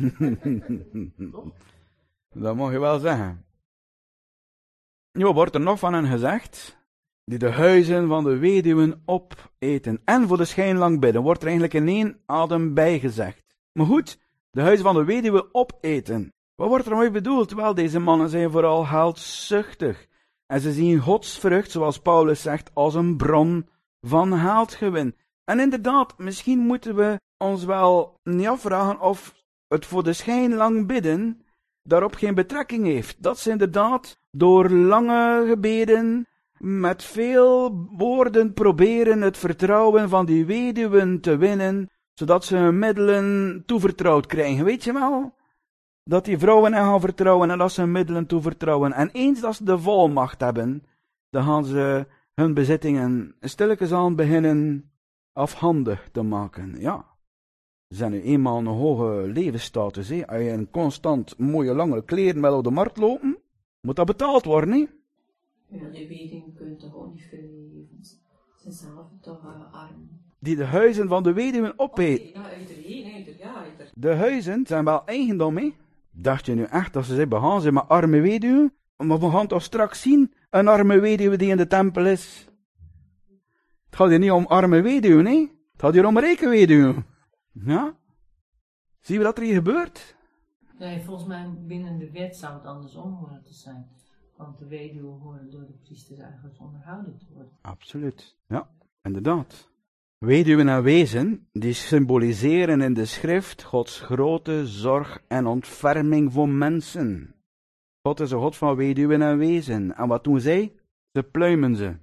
Dat mag je wel zeggen. Nu wordt er nog van hen gezegd, die de huizen van de weduwen opeten en voor de schijn lang bidden, wordt er eigenlijk in één adem bijgezegd. Maar goed, de huizen van de weduwen opeten. Wat wordt er mee bedoeld? Wel, deze mannen zijn vooral geldzuchtig. En ze zien Gods vrucht, zoals Paulus zegt, als een bron van geldgewin. En inderdaad, misschien moeten we ons wel niet afvragen of het voor de schijn lang bidden daarop geen betrekking heeft. Dat ze inderdaad door lange gebeden met veel woorden proberen het vertrouwen van die weduwen te winnen, zodat ze hun middelen toevertrouwd krijgen. Weet je wel? Dat die vrouwen hen gaan vertrouwen en dat ze hun middelen toevertrouwen. En eens dat ze de volmacht hebben, dan gaan ze hun bezittingen stilletjes aan beginnen afhandig te maken. Ja. Ze zijn nu eenmaal een hoge levensstatus. Hè. Als je een constant mooie lange kleren wil op de markt lopen, moet dat betaald worden. Hè? Ja, de weduwen kunnen toch ook niet veel leven. Ze zijn zelf toch arm. Die de huizen van de weduwen opeten. Ja, uiteraard. De huizen zijn wel eigendom, hè? Dacht je nu echt dat ze begaan zijn met arme weduwen? Maar we gaan toch straks zien, een arme weduwe die in de tempel is. Het gaat hier niet om arme weduwen, hè? Het gaat hier om rijke weduwen. Ja? Zien we dat er hier gebeurt? Nee, volgens mij binnen de wet zou het andersom horen te zijn. Want de weduwen horen door de priesters eigenlijk onderhouden te worden. Absoluut, ja, inderdaad. Weduwen en wezen, die symboliseren in de schrift Gods grote zorg en ontferming voor mensen. God is een God van weduwen en wezen. En wat doen zij? Ze pluimen ze.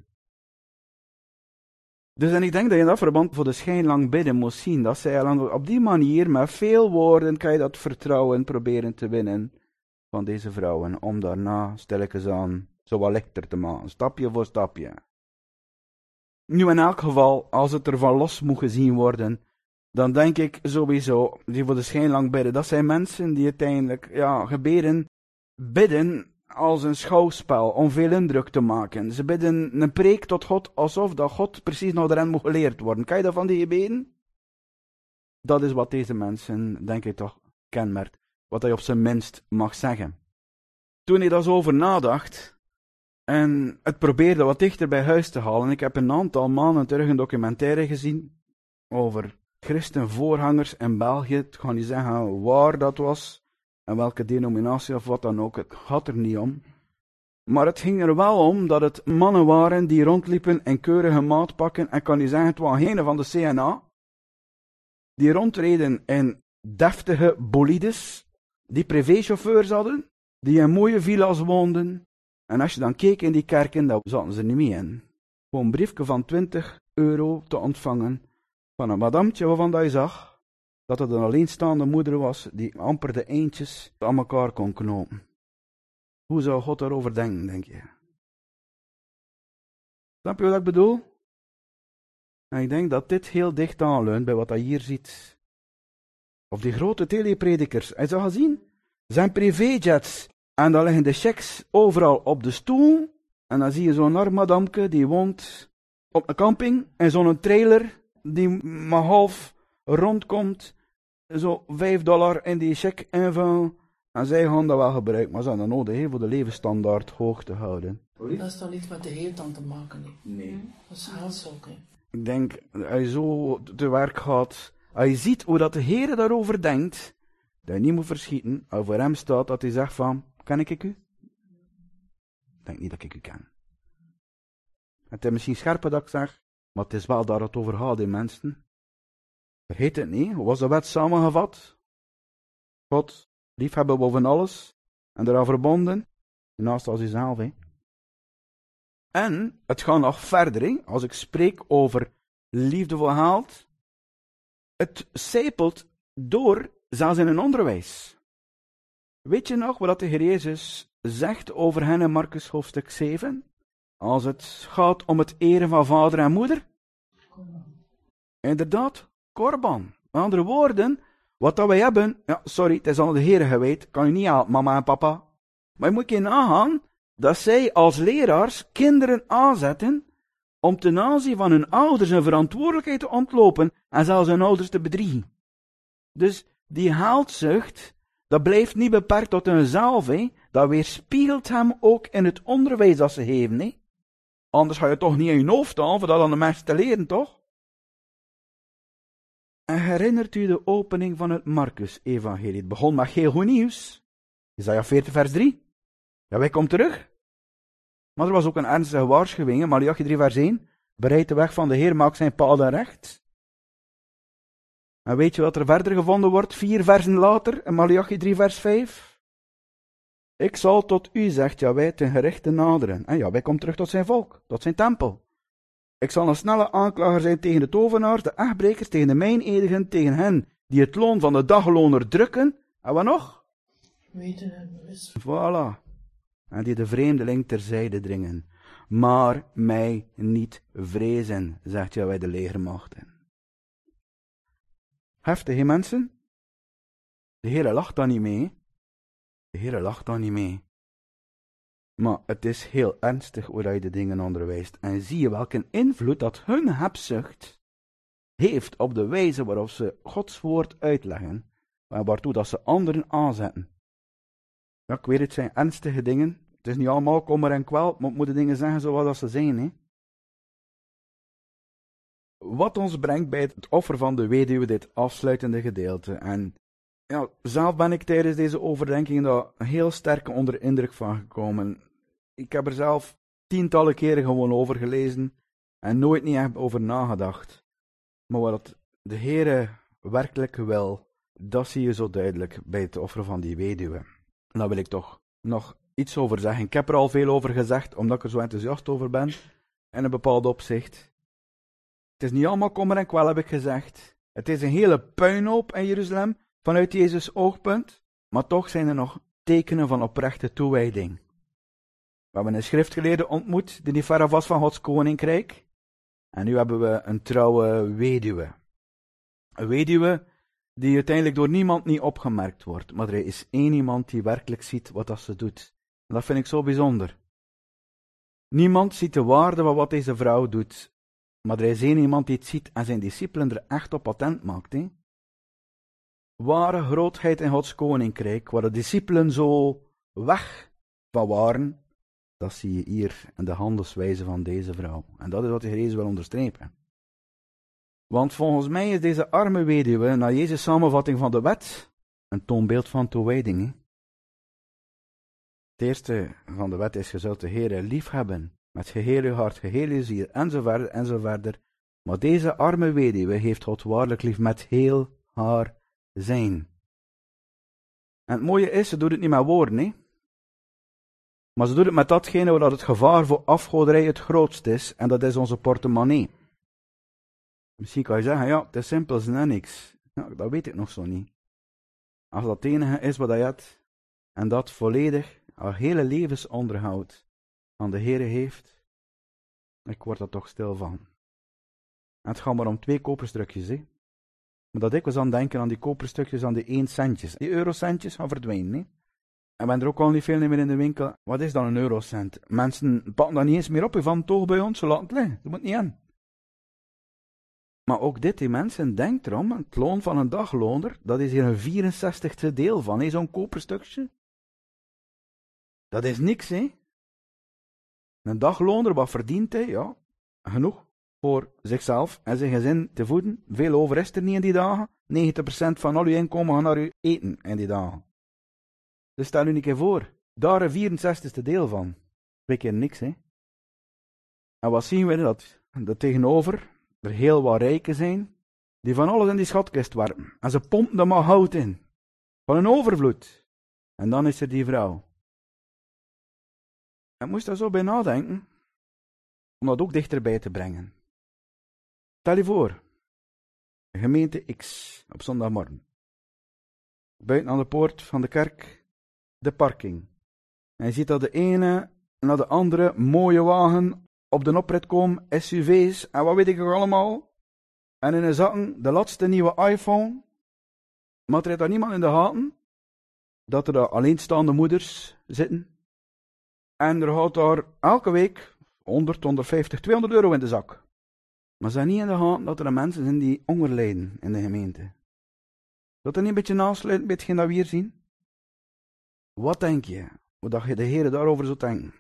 Dus en ik denk dat je in dat verband voor de schijn lang bidden moet zien. Dat zij op die manier, met veel woorden, kan je dat vertrouwen proberen te winnen van deze vrouwen. Om daarna stilletjes aan zo wat lichter te maken. Stapje voor stapje. Nu in elk geval, als het ervan los moet gezien worden, dan denk ik sowieso, die voor de schijn lang bidden, dat zijn mensen die uiteindelijk, gebeden, bidden als een schouwspel, om veel indruk te maken. Ze bidden een preek tot God, alsof dat God precies naar de hen moet geleerd worden. Kan je dat van die gebeden? Dat is wat deze mensen, denk ik toch, kenmerkt. Wat hij op zijn minst mag zeggen. Toen ik daar zo over nadacht, en het probeerde wat dichter bij huis te halen. Ik heb een aantal maanden terug een documentaire gezien over christenvoorgangers in België. Ik ga niet zeggen waar dat was en welke denominatie of wat dan ook. Het gaat er niet om. Maar het ging er wel om dat het mannen waren die rondliepen in keurige maatpakken. En kan niet zeggen, het waren geen van de CNA. Die rondreden in deftige bolides. Die privéchauffeurs hadden. Die in mooie villa's woonden. En als je dan keek in die kerken, dan zaten ze niet mee in. Gewoon een briefje van €20 te ontvangen van een madamtje waarvan je zag dat het een alleenstaande moeder was die amper de eendjes aan elkaar kon knopen. Hoe zou God daarover denken, denk je? Snap je wat ik bedoel? En ik denk dat dit heel dicht aanleunt bij wat je hier ziet. Of die grote telepredikers. Heb je dat gezien? Zijn privéjets. En dan liggen de checks overal op de stoel. En dan zie je zo'n arm madamke die woont op een camping. En zo'n trailer die maar half rondkomt. Zo $5 in die check invullen. En zij gaan dat wel gebruiken. Maar ze hebben dat nodig heel voor de levensstandaard hoog te houden. Dat is toch niet met de heer dan te maken? Nee. Dat is haalstok, hè. Ik denk, als je zo te werk gaat, als je ziet hoe dat de Heer daarover denkt, dat je niet moet verschieten, als voor hem staat dat hij zegt van, ken ik u? Ik denk niet dat ik u ken. Het is misschien scherper dat ik zeg, maar het is wel daar het over gaat, mensen. Vergeet het niet, hoe was de wet samengevat? God, liefhebben boven alles, en eraan verbonden, naast als jezelf, hè. En het gaat nog verder, hè? Als ik spreek over liefdevol haalt. Het sijpelt door, zelfs in een onderwijs. Weet je nog wat de Heer Jezus zegt over hen in Marcus hoofdstuk 7? Als het gaat om het eren van vader en moeder? Inderdaad, korban. Met andere woorden, wat dat wij hebben, ja, sorry, het is al de Heer gewijd, kan je niet helpen, mama en papa. Maar je moet je nagaan dat zij als leraars kinderen aanzetten om ten aanzien van hun ouders een verantwoordelijkheid te ontlopen en zelfs hun ouders te bedriegen. Dus die haaldzucht, dat blijft niet beperkt tot hunzelf, hè. Dat weerspiegelt hem ook in het onderwijs dat ze geven, hè. Anders ga je toch niet in je hoofd halen voor dat aan de mensen te leren, toch? En herinnert u de opening van het Marcus-evangelie? Het begon met heel goed nieuws. Jesaja 40 vers 3. Ja, wij komen terug. Maar er was ook een ernstige waarschuwing. Malachi 3 vers 1. Bereid de weg van de Heer, maak zijn paden recht. En weet je wat er verder gevonden wordt? 4 versen later, in Malachi 3 vers 5. Ik zal tot u, zegt Jahweh, ten gerichte naderen. En Jahweh komt terug tot zijn volk, tot zijn tempel. Ik zal een snelle aanklager zijn tegen de tovenaars, de echtbrekers, tegen de meinedigen, tegen hen die het loon van de dagloner drukken. En wat nog? Weten en bewust. Voilà. En die de vreemdeling terzijde dringen. Maar mij niet vrezen, zegt Jahweh de legermachten. Heftig, hè, mensen? De Heere lacht daar niet mee. De Heere lacht daar niet mee. Maar het is heel ernstig hoe je de dingen onderwijst. En zie je welke invloed dat hun hebzucht heeft op de wijze waarop ze Gods woord uitleggen. En waartoe dat ze anderen aanzetten. Ja, ik weet het zijn ernstige dingen. Het is niet allemaal kommer en kwel, maar we moeten dingen zeggen zoals dat ze zijn. Hè? Wat ons brengt bij het offer van de weduwe, dit afsluitende gedeelte. En ja, zelf ben ik tijdens deze overdenking daar heel sterk onder indruk van gekomen. Ik heb er zelf tientallen keren gewoon over gelezen en nooit niet echt over nagedacht. Maar wat de Heere werkelijk wil, dat zie je zo duidelijk bij het offer van die weduwe. En daar wil ik toch nog iets over zeggen. Ik heb er al veel over gezegd, omdat ik er zo enthousiast over ben, in een bepaald opzicht. Het is niet allemaal kommer en kwel, heb ik gezegd. Het is een hele puinhoop in Jeruzalem, vanuit Jezus' oogpunt, maar toch zijn er nog tekenen van oprechte toewijding. We hebben een schriftgeleerde ontmoet, die niet verre was van Gods koninkrijk. En nu hebben we een trouwe weduwe. Een weduwe die uiteindelijk door niemand niet opgemerkt wordt, maar er is één iemand die werkelijk ziet wat dat ze doet. En dat vind ik zo bijzonder. Niemand ziet de waarde van wat deze vrouw doet, maar er is één iemand die het ziet en zijn discipelen er echt op attent maakt. Hè? Ware grootheid in Gods koninkrijk, waar de discipelen zo weg van waren, dat zie je hier in de handelswijze van deze vrouw. En dat is wat de Heer Jezus wil onderstrepen. Want volgens mij is deze arme weduwe, na Jezus' samenvatting van de wet, een toonbeeld van toewijding. Hè? Het eerste van de wet is, je zult de Heer lief hebben, met geheel je hart, geheel je ziel, enzovoort, enzovoort. Maar deze arme weduwe heeft God waarlijk lief met heel haar zijn. En het mooie is, ze doet het niet met woorden, hè. Maar ze doen het met datgene waar het gevaar voor afgoderij het grootst is, en dat is onze portemonnee. Misschien kan je zeggen, ja, het is simpel, ze hebben niks. Ja, dat weet ik nog zo niet. Als dat het enige is wat je hebt, en dat volledig haar hele levensonderhoud aan de Heere heeft, ik word er toch stil van. En het gaat maar om 2 koperstukjes, hè. Maar dat ik was aan het denken aan die koperstukjes, aan die 1 centjes. Die eurocentjes gaan verdwijnen, hè. En we hebben er ook al niet veel meer in de winkel. Wat is dan een eurocent? Mensen pakken dat niet eens meer op, van toch bij ons, ze laten het liggen. Dat moet niet in. Maar ook dit, die mensen, denk erom, het loon van een dagloner, dat is hier een 64ste deel van, zo'n koperstukje. Dat is niks, hè. Een dagloner, wat verdient hij? Ja, genoeg voor zichzelf en zijn gezin te voeden. Veel over is er niet in die dagen. 90% van al uw inkomen gaan naar uw eten in die dagen. Dus stel u een keer voor, daar een 64ste deel van. 2 keer niks, hè. En wat zien we? Dat tegenover er heel wat rijken zijn, die van alles in die schatkist werpen. En ze pompen er maar hout in. Van een overvloed. En dan is er die vrouw. En moest daar zo bij nadenken, om dat ook dichterbij te brengen. Stel je voor, gemeente X, op zondagmorgen. Buiten aan de poort van de kerk, de parking. En je ziet dat de ene na de andere mooie wagen op de oprit komen, SUV's en wat weet ik nog allemaal. En in de zakken de laatste nieuwe iPhone. Maar er is daar niemand in de gaten dat er daar alleenstaande moeders zitten. En er gaat daar elke week 100, 150, 200 euro in de zak. Maar ze zijn niet in de gaten dat er mensen zijn die honger lijden in de gemeente. Dat er niet een beetje nasluit met hetgeen dat we hier zien? Wat denk je? Hoe dat je de Heer daarover zou denken?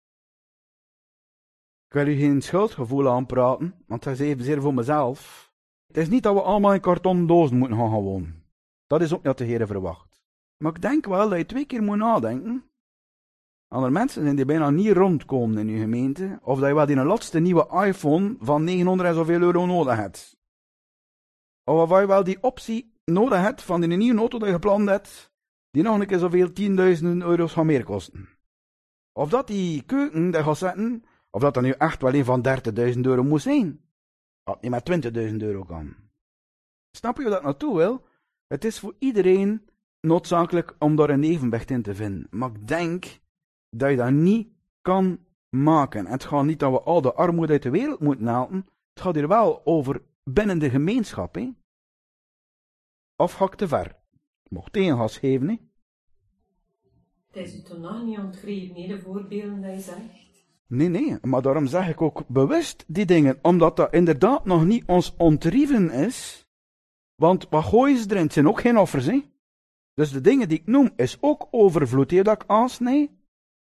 Ik wil u geen schuldgevoel aanpraten, want dat is evenzeer voor mezelf. Het is niet dat we allemaal in kartonnen dozen moeten gaan wonen. Dat is ook niet wat de Heer verwacht. Maar ik denk wel dat je 2 keer moet nadenken. Aan er mensen zijn die bijna niet rondkomen in je gemeente, of dat je wel die laatste nieuwe iPhone van 900 en zoveel euro nodig hebt. Of je wel die optie nodig hebt van die nieuwe auto die je gepland hebt, die nog een keer zoveel 10.000 euro's gaan meer kosten. Of dat die keuken die gaat zetten, of dat nu echt wel een van 30.000 euro moet zijn. Dat niet met 20.000 euro kan. Snap je waar dat naartoe wil? Het is voor iedereen noodzakelijk om daar een evenwicht in te vinden. Maar ik denk dat je dat niet kan maken. En het gaat niet dat we al de armoede uit de wereld moeten halen. Het gaat hier wel over binnen de gemeenschap. Hè? Of ga ik te ver? Ik mocht tegengas geven. Hè? Het is je toch nog niet ontgrepen, de voorbeelden die je zegt? Nee, maar daarom zeg ik ook bewust die dingen. Omdat dat inderdaad nog niet ons ontrieven is. Want wat gooien ze erin? Het zijn ook geen offers. Hè? Dus de dingen die ik noem is ook overvloed. Die dat ik aansnij.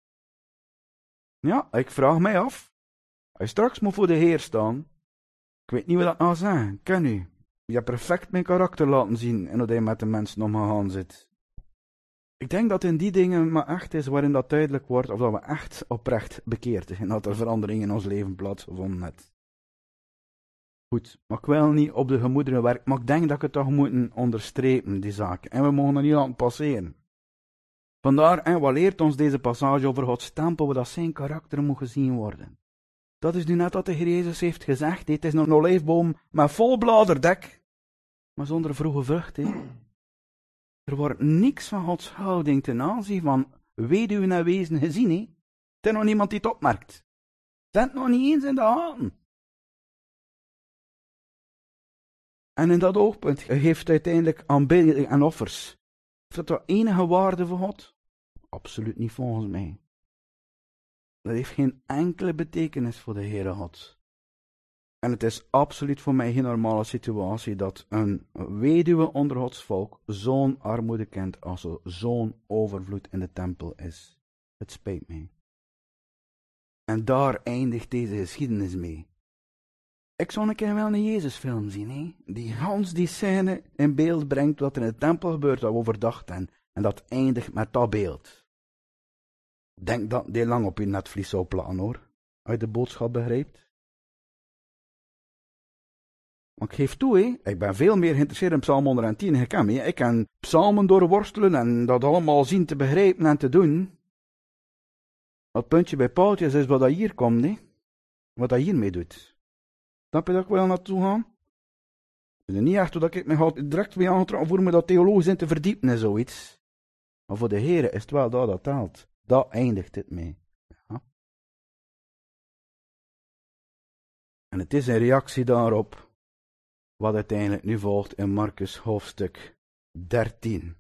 Ja, ik vraag mij af. Als je straks moet voor de Heer staan. Ik weet niet wat dat nou zeggen. Ken u? Je hebt perfect mijn karakter laten zien. En hoe je met de mensen omgegaan zit. Ik denk dat in die dingen maar echt is waarin dat duidelijk wordt. Of dat we echt oprecht bekeerd zijn. En dat er verandering in ons leven plaatsgevonden heeft. Goed, maar ik wil niet op de gemoederen werken. Maar ik denk dat ik het toch moet onderstrepen, die zaken. En we mogen er niet laten passeren. Vandaar, en wat leert ons deze passage over Gods tempel, waar dat zijn karakter moet gezien worden. Dat is nu net wat de Heer Jezus heeft gezegd. Het is een olijfboom met vol bladerdek, maar zonder vroege vrucht. Er wordt niks van Gods houding ten aanzien van weduwen en wezen gezien. Er is nog niemand die het opmerkt. Zet nog niet eens in de gaten. En in dat oogpunt geeft uiteindelijk aanbidding en offers. Heeft dat enige waarde voor God? Absoluut niet volgens mij. Dat heeft geen enkele betekenis voor de Heere God. En het is absoluut voor mij geen normale situatie dat een weduwe onder Gods volk zo'n armoede kent als er zo'n overvloed in de tempel is. Het spijt mij. En daar eindigt deze geschiedenis mee. Ik zou een keer wel een Jezusfilm zien, hè? Die Hans die scène in beeld brengt wat er in de tempel gebeurt, dat we overdacht hebben. En dat eindigt met dat beeld. Ik denk dat die lang op je netvlies zou plakken, hoor. Als je de boodschap begrijpt. Maar ik geef toe, hè? Ik ben veel meer geïnteresseerd in Psalm 110 gekomen. Ik kan psalmen doorworstelen en dat allemaal zien te begrijpen en te doen. Het puntje bij paaltjes is wat dat hier komt, hè? Wat dat hiermee doet. Snap je dat ik wel naartoe ga? Het is niet echt dat ik me ga direct mee aangetrokken voor me dat theologisch in te verdiepen en zoiets. Maar voor de Heere is het wel dat telt. Daar eindigt het mee. Ja. En het is een reactie daarop wat uiteindelijk nu volgt in Markus hoofdstuk 13.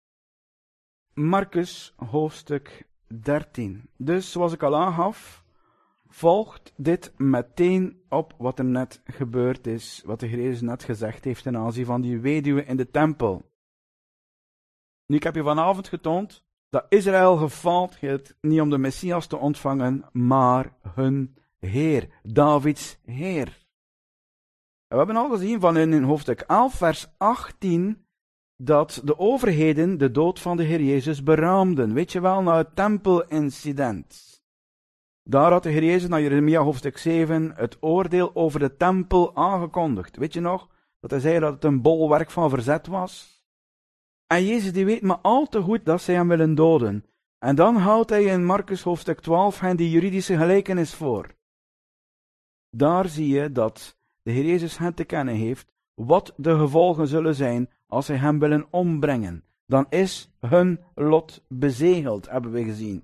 Markus hoofdstuk 13. Dus zoals ik al aangaf, volgt dit meteen op wat er net gebeurd is, wat de Heer Jezus net gezegd heeft ten aanzien van die weduwe in de tempel. Nu, ik heb je vanavond getoond dat Israël gefaald heeft niet om de Messias te ontvangen, maar hun Heer, Davids Heer. En we hebben al gezien van in hoofdstuk 11, vers 18, dat de overheden de dood van de Heer Jezus beraamden. Weet je wel, na het tempelincident. Daar had de Heer Jezus naar Jeremia hoofdstuk 7 het oordeel over de tempel aangekondigd. Weet je nog? Dat hij zei dat het een bolwerk van verzet was. En Jezus die weet maar al te goed dat zij hem willen doden. En dan houdt hij in Markus hoofdstuk 12 hen die juridische gelijkenis voor. Daar zie je dat de Heer Jezus hen te kennen heeft wat de gevolgen zullen zijn als zij hem willen ombrengen. Dan is hun lot bezegeld, hebben we gezien.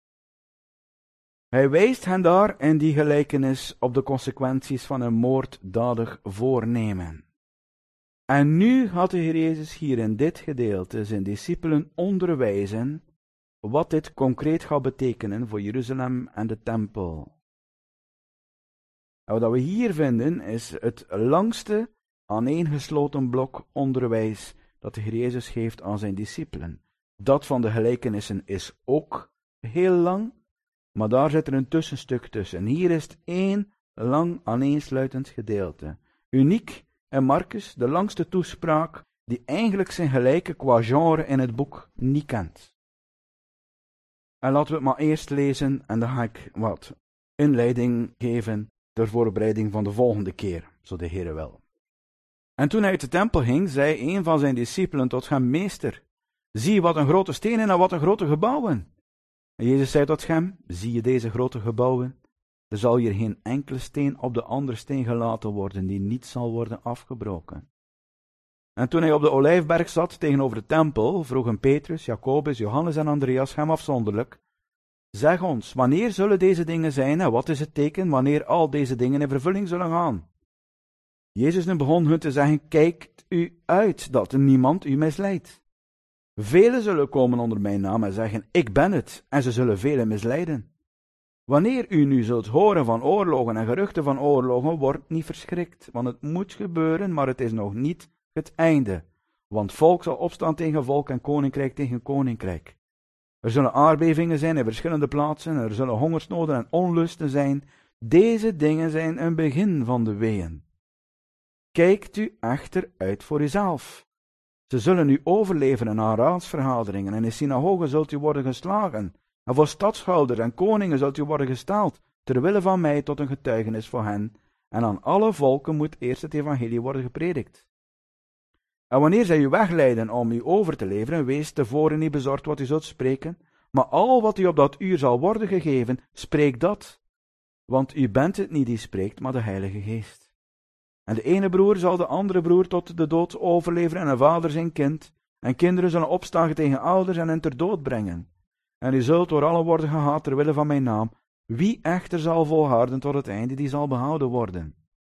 Hij wijst hen daar in die gelijkenis op de consequenties van een moorddadig voornemen. En nu had de Heer Jezus hier in dit gedeelte zijn discipelen onderwijzen wat dit concreet gaat betekenen voor Jeruzalem en de tempel. En wat we hier vinden is het langste aaneengesloten blok onderwijs dat de Heer Jezus geeft aan zijn discipelen. Dat van de gelijkenissen is ook heel lang, maar daar zit er een tussenstuk tussen. Hier is het één lang aaneensluitend gedeelte. Uniek in Markus, de langste toespraak die eigenlijk zijn gelijke qua genre in het boek niet kent. En laten we het maar eerst lezen en dan ga ik wat inleiding geven ter voorbereiding van de volgende keer, zo de Heere wil. En toen hij uit de tempel ging, zei een van zijn discipelen tot hem: Meester, zie wat een grote stenen en wat een grote gebouwen. En Jezus zei tot hem: Zie je deze grote gebouwen? Er zal hier geen enkele steen op de andere steen gelaten worden, die niet zal worden afgebroken. En toen hij op de Olijfberg zat tegenover de tempel, vroegen Petrus, Jacobus, Johannes en Andreas hem afzonderlijk: Zeg ons, wanneer zullen deze dingen zijn en wat is het teken wanneer al deze dingen in vervulling zullen gaan? Jezus nu begon hun te zeggen: Kijkt u uit dat niemand u misleidt. Velen zullen komen onder mijn naam en zeggen: Ik ben het, en ze zullen velen misleiden. Wanneer u nu zult horen van oorlogen en geruchten van oorlogen, wordt niet verschrikt, want het moet gebeuren, maar het is nog niet het einde. Want volk zal opstaan tegen volk en koninkrijk tegen koninkrijk. Er zullen aardbevingen zijn in verschillende plaatsen, er zullen hongersnoden en onlusten zijn. Deze dingen zijn een begin van de weeën. Kijkt u echter uit voor uzelf. Ze zullen u overleveren aan raadsvergaderingen, en in synagogen zult u worden geslagen, en voor stadshouders en koningen zult u worden gesteld, terwille van mij tot een getuigenis voor hen, en aan alle volken moet eerst het evangelie worden gepredikt. En wanneer zij u wegleiden om u over te leveren, wees tevoren niet bezorgd wat u zult spreken, maar al wat u op dat uur zal worden gegeven, spreek dat, want u bent het niet die spreekt, maar de Heilige Geest. En de ene broer zal de andere broer tot de dood overleveren en een vader zijn kind, en kinderen zullen opstaan tegen ouders en hen ter dood brengen. En u zult door allen worden gehaat terwille van mijn naam. Wie echter zal volharden tot het einde, die zal behouden worden.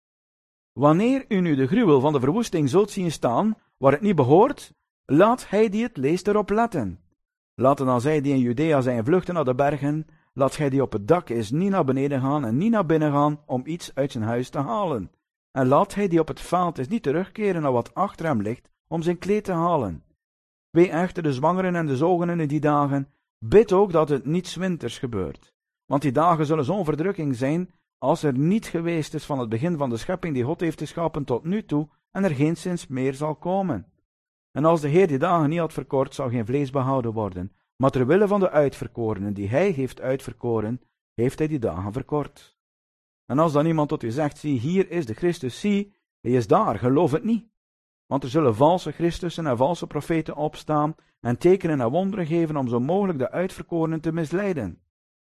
Wanneer u nu de gruwel van de verwoesting zult zien staan, waar het niet behoort, laat hij die het leest erop letten. Laten dan zij die in Judea zijn vluchten naar de bergen, laat gij die op het dak is niet naar beneden gaan en niet naar binnen gaan om iets uit zijn huis te halen. En laat hij die op het veld is niet terugkeren naar wat achter hem ligt om zijn kleed te halen. Wee echter de zwangeren en de zogenen in die dagen, bid ook dat het niet 's winters gebeurt. Want die dagen zullen zo'n verdrukking zijn als er niet geweest is van het begin van de schepping die God heeft geschapen tot nu toe en er geenszins meer zal komen. En als de Heer die dagen niet had verkort, zou geen vlees behouden worden. Maar terwille van de uitverkorenen die hij heeft uitverkoren, heeft hij die dagen verkort. En als dan iemand tot u zegt: Zie, hier is de Christus, zie, hij is daar, geloof het niet. Want er zullen valse Christussen en valse profeten opstaan en tekenen en wonderen geven om zo mogelijk de uitverkorenen te misleiden.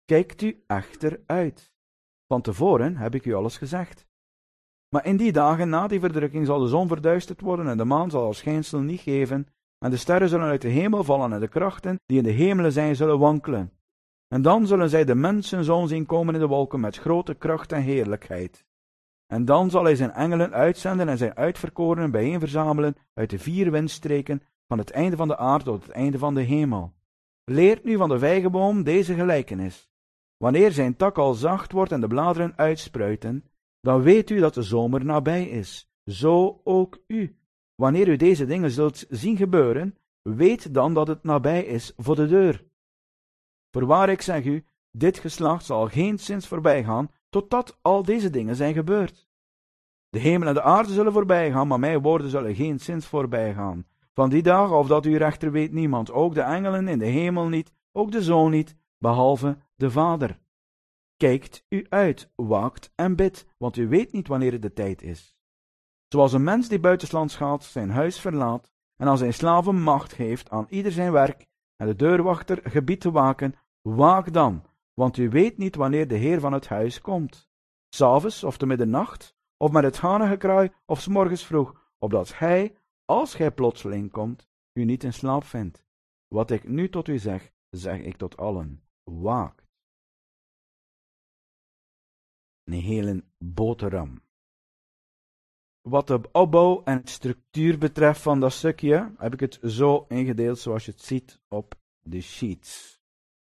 kijkt u echter uit. Van tevoren heb ik u alles gezegd. Maar in die dagen na die verdrukking zal de zon verduisterd worden en de maan zal haar schijnsel niet geven en de sterren zullen uit de hemel vallen en de krachten die in de hemelen zijn zullen wankelen. En dan zullen zij de mensenzoon zien komen in de wolken met grote kracht en heerlijkheid. En dan zal hij zijn engelen uitzenden en zijn uitverkorenen bijeenverzamelen uit de 4 windstreken van het einde van de aarde tot het einde van de hemel. Leert nu van de vijgenboom deze gelijkenis. Wanneer zijn tak al zacht wordt en de bladeren uitspruiten, dan weet u dat de zomer nabij is. Zo ook u. Wanneer u deze dingen zult zien gebeuren, weet dan dat het nabij is voor de deur. Voorwaar ik zeg u, dit geslacht zal geenszins voorbij gaan, totdat al deze dingen zijn gebeurd. De hemel en de aarde zullen voorbij gaan, maar mijn woorden zullen geenszins voorbij gaan. Van die dag, of dat u rechter weet niemand, ook de engelen in de hemel niet, ook de zoon niet, behalve de Vader. Kijkt u uit, waakt en bidt, want u weet niet wanneer het de tijd is. Zoals een mens die buitenslands gaat, zijn huis verlaat, en aan zijn slaven macht geeft, aan ieder zijn werk, en de deurwachter gebiedt te waken, waak dan, want u weet niet wanneer de Heer van het huis komt. 's Avonds of te middernacht, of met het hanengekraai, of 's morgens vroeg, opdat hij, als gij plotseling komt, u niet in slaap vindt. Wat ik nu tot u zeg, zeg ik tot allen, waakt. Een hele boterham. Wat de opbouw en de structuur betreft van dat stukje, heb ik het zo ingedeeld zoals je het ziet op de sheets.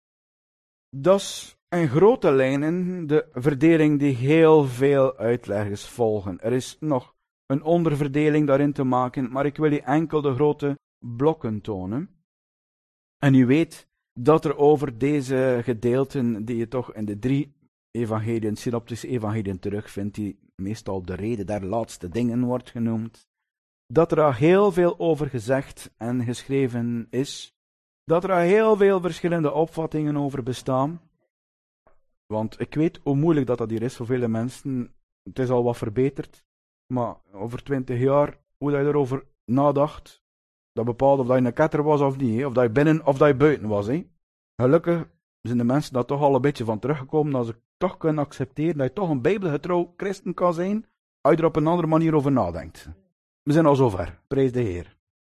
Dat is in grote lijnen de verdeling die heel veel uitleggers volgen. Er is nog een onderverdeling daarin te maken, maar ik wil je enkel de grote blokken tonen. En u weet dat er over deze gedeelten, die je toch in de 3 evangeliën, synoptische evangeliën terugvindt, die meestal de reden der laatste dingen wordt genoemd, dat er al heel veel over gezegd en geschreven is, dat er al heel veel verschillende opvattingen over bestaan. Want ik weet hoe moeilijk dat hier is voor vele mensen. Het is al wat verbeterd, maar over 20 jaar, hoe dat je erover nadacht, dat bepaalde of dat je een ketter was of niet, of dat je binnen of dat je buiten was. Gelukkig zijn de mensen daar toch al een beetje van teruggekomen, dat ze toch kunnen accepteren dat je toch een bijbelgetrouw christen kan zijn, als je er op een andere manier over nadenkt. We zijn al zover, prijs de Heer.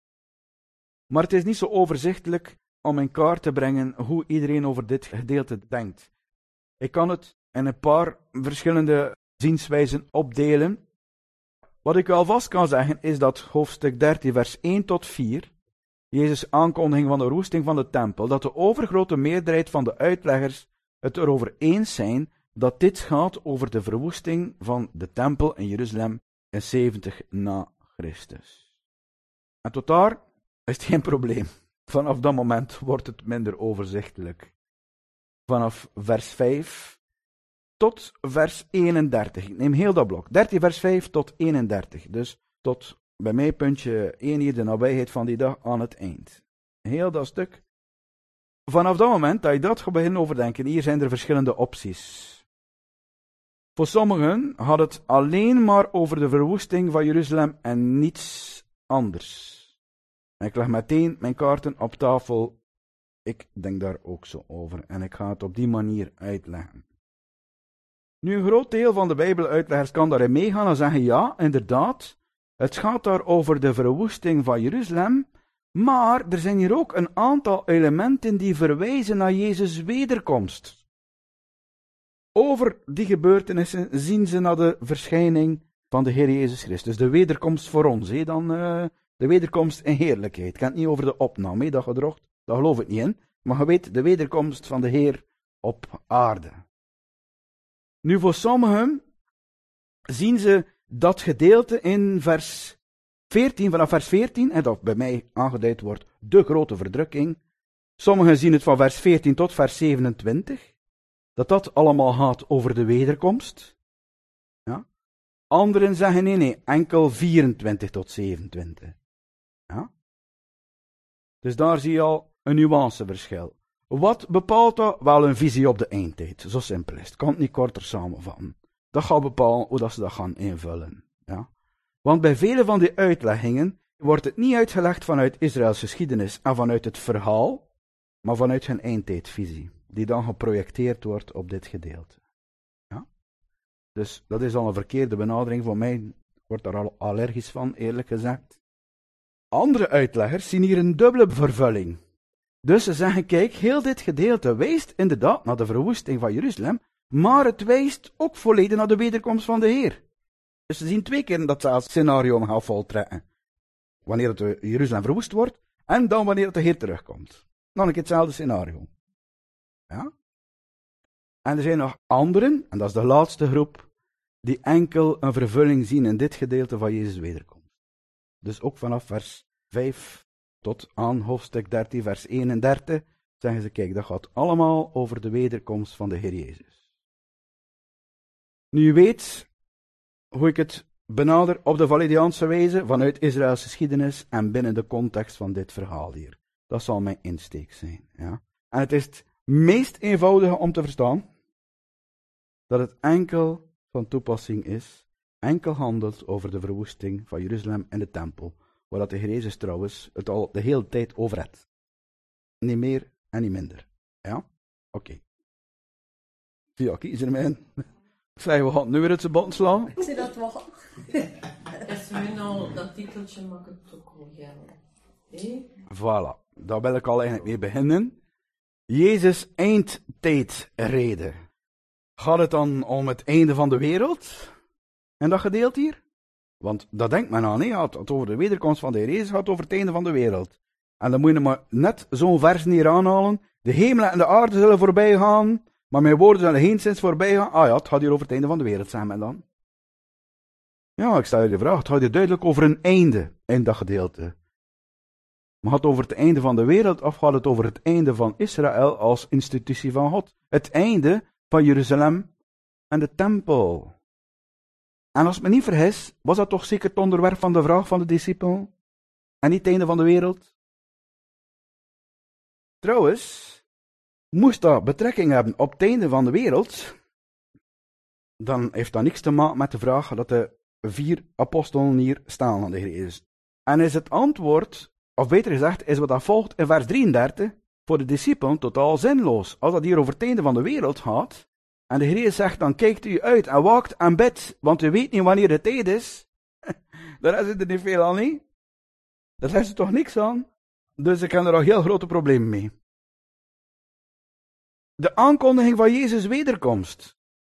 Maar het is niet zo overzichtelijk om in kaart te brengen hoe iedereen over dit gedeelte denkt. Ik kan het in een paar verschillende zienswijzen opdelen. Wat ik wel vast kan zeggen is dat hoofdstuk 13 vers 1 tot 4, Jezus' aankondiging van de verwoesting van de tempel, dat de overgrote meerderheid van de uitleggers het erover eens zijn dat dit gaat over de verwoesting van de tempel in Jeruzalem in 70 na Christus. En tot daar is het geen probleem. Vanaf dat moment wordt het minder overzichtelijk. Vanaf vers 5 tot vers 31. Ik neem heel dat blok. 13 vers 5 tot 31. Dus tot bij mij puntje 1 hier, de nabijheid van die dag aan het eind. Heel dat stuk. Vanaf dat moment dat je dat gaat beginnen overdenken, hier zijn er verschillende opties. Voor sommigen gaat het alleen maar over de verwoesting van Jeruzalem en niets anders. En ik leg meteen mijn kaarten op tafel. Ik denk daar ook zo over en ik ga het op die manier uitleggen. Nu, een groot deel van de Bijbeluitleggers kan daarin meegaan en zeggen, ja, inderdaad, het gaat daar over de verwoesting van Jeruzalem, maar er zijn hier ook een aantal elementen die verwijzen naar Jezus' wederkomst. Over die gebeurtenissen zien ze naar de verschijning van de Heer Jezus Christus. De wederkomst voor ons, dan de wederkomst in heerlijkheid. Ik kan het niet over de opname, dat gedrocht, daar geloof ik niet in. Maar je weet, de wederkomst van de Heer op aarde. Nu, voor sommigen zien ze dat gedeelte in vers 14, vanaf vers 14, en dat bij mij aangeduid wordt, de grote verdrukking. Sommigen zien het van vers 14 tot vers 27, dat allemaal gaat over de wederkomst. Ja. Anderen zeggen nee, enkel 24 tot 27. Ja. Dus daar zie je al een nuanceverschil. Wat bepaalt dat? Wel een visie op de eindtijd. Zo simpel is het. Ik kan het niet korter samenvatten. Dat gaat bepalen hoe dat ze dat gaan invullen. Ja? Want bij vele van die uitleggingen wordt het niet uitgelegd vanuit Israëls geschiedenis en vanuit het verhaal, maar vanuit hun eindtijdvisie. die dan geprojecteerd wordt op dit gedeelte. Ja? Dus dat is al een verkeerde benadering voor mij. Ik word daar al allergisch van, eerlijk gezegd. Andere uitleggers zien hier een dubbele vervulling. Dus ze zeggen, kijk, heel dit gedeelte wijst inderdaad naar de verwoesting van Jeruzalem, maar het wijst ook volledig naar de wederkomst van de Heer. Dus ze zien 2 keer dat scenario gaat voltrekken. Wanneer het Jeruzalem verwoest wordt, en dan wanneer het de Heer terugkomt. Dan een keer hetzelfde scenario. Ja? En er zijn nog anderen, en dat is de laatste groep, die enkel een vervulling zien in dit gedeelte van Jezus' wederkomst. Dus ook vanaf vers 5 tot aan hoofdstuk 13, vers 31, zeggen ze, kijk, dat gaat allemaal over de wederkomst van de Heer Jezus. Nu u weet hoe ik het benader op de Valediaanse wijze, vanuit Israëls geschiedenis en binnen de context van dit verhaal hier. Dat zal mijn insteek zijn. Ja? En het is het meest eenvoudige om te verstaan, dat het enkel van toepassing is, enkel handelt over de verwoesting van Jeruzalem en de tempel, waar dat de Heer Jezus trouwens het al de hele tijd over heeft. Niet meer en niet minder. Ja? Oké. Ja, kiezen er in. Ik zei, we gaan nu weer uit zijn band slaan. Ik zie dat wel. Als we nu al dat titeltje mag het ook wel gelden. Voilà, daar wil ik al eigenlijk mee beginnen. Jezus' eindtijdrede. Gaat het dan om het einde van de wereld? En dat gedeelte hier? Want dat denkt men aan, hè? Het over de wederkomst van de Heer Jezus, gaat over het einde van de wereld. En dan moet je maar net zo'n vers hier aanhalen. De hemel en de aarde zullen voorbij gaan, maar mijn woorden zullen geenszins voorbij gaan. Ah ja, het gaat hier over het einde van de wereld, zeggen men dan. Ja, ik stel je de vraag, het gaat hier duidelijk over een einde in dat gedeelte. Maar gaat het over het einde van de wereld of gaat het over het einde van Israël als institutie van God? Het einde van Jeruzalem en de tempel. En als ik me niet vergis, was dat toch zeker het onderwerp van de vraag van de discipelen? En niet het einde van de wereld? Trouwens, moest dat betrekking hebben op het einde van de wereld, dan heeft dat niks te maken met de vraag dat de 4 apostelen hier staan aan de Heer Jezus. En is het antwoord, of beter gezegd, is wat dat volgt in vers 33, voor de discipelen totaal zinloos. Als dat hier over het einde van de wereld gaat, en de Heer Jezus zegt, dan kijkt u uit en waakt en bidt, want u weet niet wanneer de tijd is. Daar is er niet veel aan, niet? Daar is er toch niks aan? Dus ik heb er al heel grote problemen mee. De aankondiging van Jezus' wederkomst.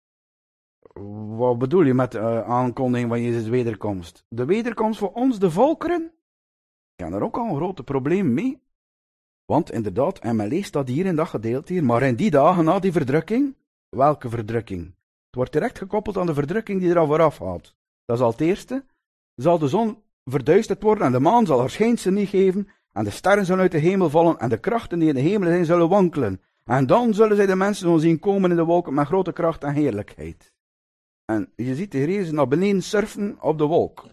Wat bedoel je met de aankondiging van Jezus' wederkomst? De wederkomst voor ons, de volkeren? Ik heb er ook al een grote probleem mee. Want inderdaad, en men leest dat hier in dat gedeelte hier, maar in die dagen na die verdrukking, welke verdrukking? Het wordt direct gekoppeld aan de verdrukking die er al vooraf gaat. Dat is al het eerste. Zal de zon verduisterd worden en de maan zal haar schijnsel niet geven, en de sterren zullen uit de hemel vallen en de krachten die in de hemel zijn zullen wankelen. En dan zullen zij de mensen zo zien komen in de wolken met grote kracht en heerlijkheid. En je ziet de Heer Jezus naar beneden surfen op de wolk.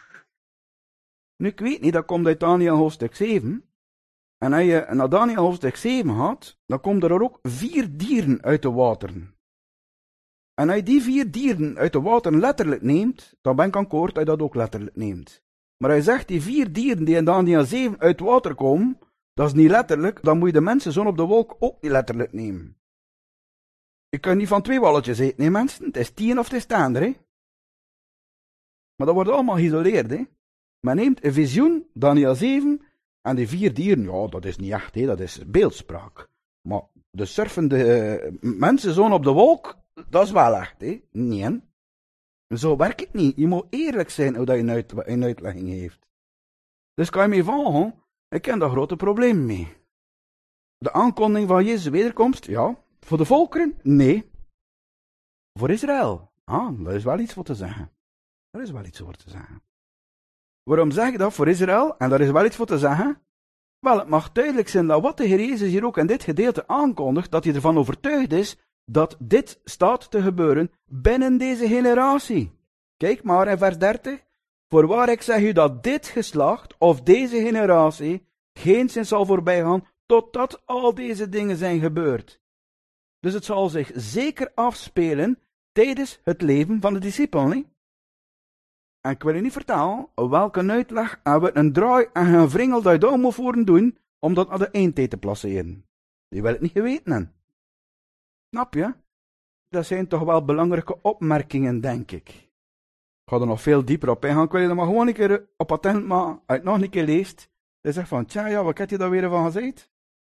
Nu, ik weet niet, dat komt uit Daniël hoofdstuk 7. En als je naar Daniël hoofdstuk 7 gaat, dan komen er ook 4 dieren uit de wateren. En als je die 4 dieren uit de wateren letterlijk neemt, dan ben ik akkoord dat je dat ook letterlijk neemt. Maar hij zegt, die 4 dieren die in Daniël 7 uit water komen, dat is niet letterlijk, dan moet je de mensen zo op de wolk ook niet letterlijk nemen. Je kunt niet van 2 walletjes eten, hè mensen? Het is 10 of het is 10, hè? Maar dat wordt allemaal geïsoleerd, hè? Men neemt een visioen, Daniël 7, en die 4 dieren, ja, dat is niet echt, hè? Dat is beeldspraak. Maar de surfende mensen zo op de wolk, dat is wel echt, hè? Nee. Zo werkt het niet. Je moet eerlijk zijn hoe dat je een uitlegging heeft. Dus kan je me volgen? Ik heb daar grote problemen mee. De aankondiging van Jezus' wederkomst, ja. Voor de volkeren? Nee. Voor Israël? Ah, daar is wel iets voor te zeggen. Daar is wel iets voor te zeggen. Waarom zeg ik dat voor Israël? En daar is wel iets voor te zeggen? Wel, het mag duidelijk zijn dat wat de Heer Jezus hier ook in dit gedeelte aankondigt, dat hij ervan overtuigd is dat dit staat te gebeuren binnen deze generatie. Kijk maar in vers 30. Voorwaar ik zeg u dat dit geslacht, of deze generatie, geenszins zal voorbijgaan, totdat al deze dingen zijn gebeurd. Dus het zal zich zeker afspelen tijdens het leven van de discipelen. Niet? En ik wil je niet vertellen welke uitleg en wat een draai en een wringel dat je daar moet voor doen, om dat naar de eindtijd te placeren. Die wil het niet geweten hebben. Snap je? Dat zijn toch wel belangrijke opmerkingen, denk ik. Ik ga er nog veel dieper op ingaan. Ik wil je er maar gewoon een keer op attent maken. Als je het nog een keer leest, dan zeg van, tja, ja, wat heb je daar weer van gezegd?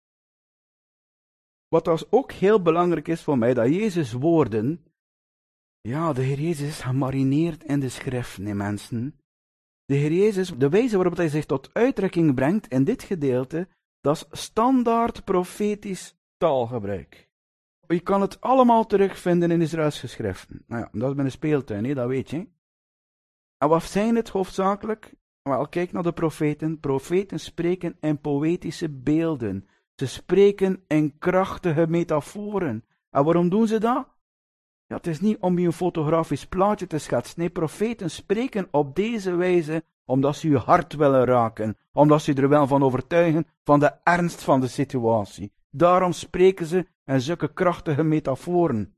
Wat dus ook heel belangrijk is voor mij, dat Jezus' woorden, ja, de Heer Jezus is gemarineerd in de schrift, nee mensen. De Heer Jezus, de wijze waarop hij zich tot uitdrukking brengt in dit gedeelte, dat is standaard profetisch taalgebruik. Je kan het allemaal terugvinden in Israëls geschriften. Nou ja, dat is mijn speeltuin, hè, dat weet je. En wat zijn het hoofdzakelijk? Wel, kijk naar de profeten. Profeten spreken in poëtische beelden. Ze spreken in krachtige metaforen. En waarom doen ze dat? Ja, het is niet om je een fotografisch plaatje te schetsen. Nee, profeten spreken op deze wijze omdat ze je hart willen raken. Omdat ze er wel van overtuigen van de ernst van de situatie. Daarom spreken ze in zulke krachtige metaforen.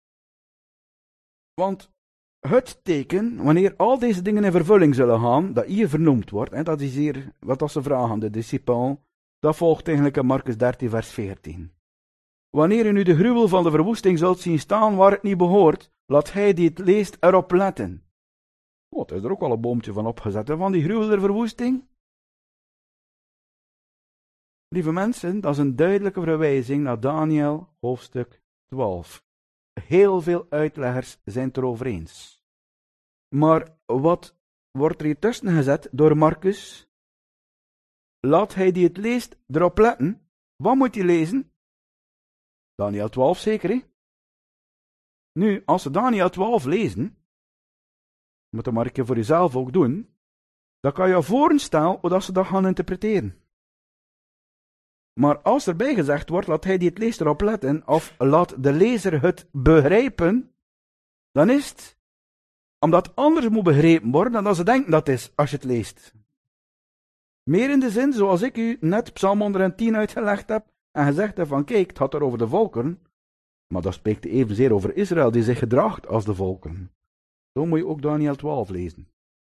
Want het teken, wanneer al deze dingen in vervulling zullen gaan, dat hier vernoemd wordt, en dat is hier wat ze vragen aan de discipel, dat volgt eigenlijk in Marcus 13 vers 14. Wanneer u nu de gruwel van de verwoesting zult zien staan waar het niet behoort, laat hij die het leest erop letten. Oh, het is er ook al een boompje van opgezet, hè, van die gruwel der verwoesting. Lieve mensen, dat is een duidelijke verwijzing naar Daniel, hoofdstuk 12. Heel veel uitleggers zijn het erover eens. Maar wat wordt er hier tussen gezet door Marcus? Laat hij die het leest erop letten. Wat moet hij lezen? Daniel 12 zeker, hè? Nu, als ze Daniel 12 lezen, moet dat maar een keer voor jezelf ook doen, dan kan je je voorstellen hoe dat ze dat gaan interpreteren. Maar als erbij gezegd wordt, laat hij die het leest erop letten, of laat de lezer het begrijpen, dan is het, omdat het anders moet begrepen worden dan dat ze denken dat het is, als je het leest. Meer in de zin, zoals ik u net Psalm 110 uitgelegd heb, en gezegd heb van, kijk, het gaat er over de volkeren, maar dat spreekt evenzeer over Israël, die zich gedraagt als de volkeren. Zo moet je ook Daniel 12 lezen.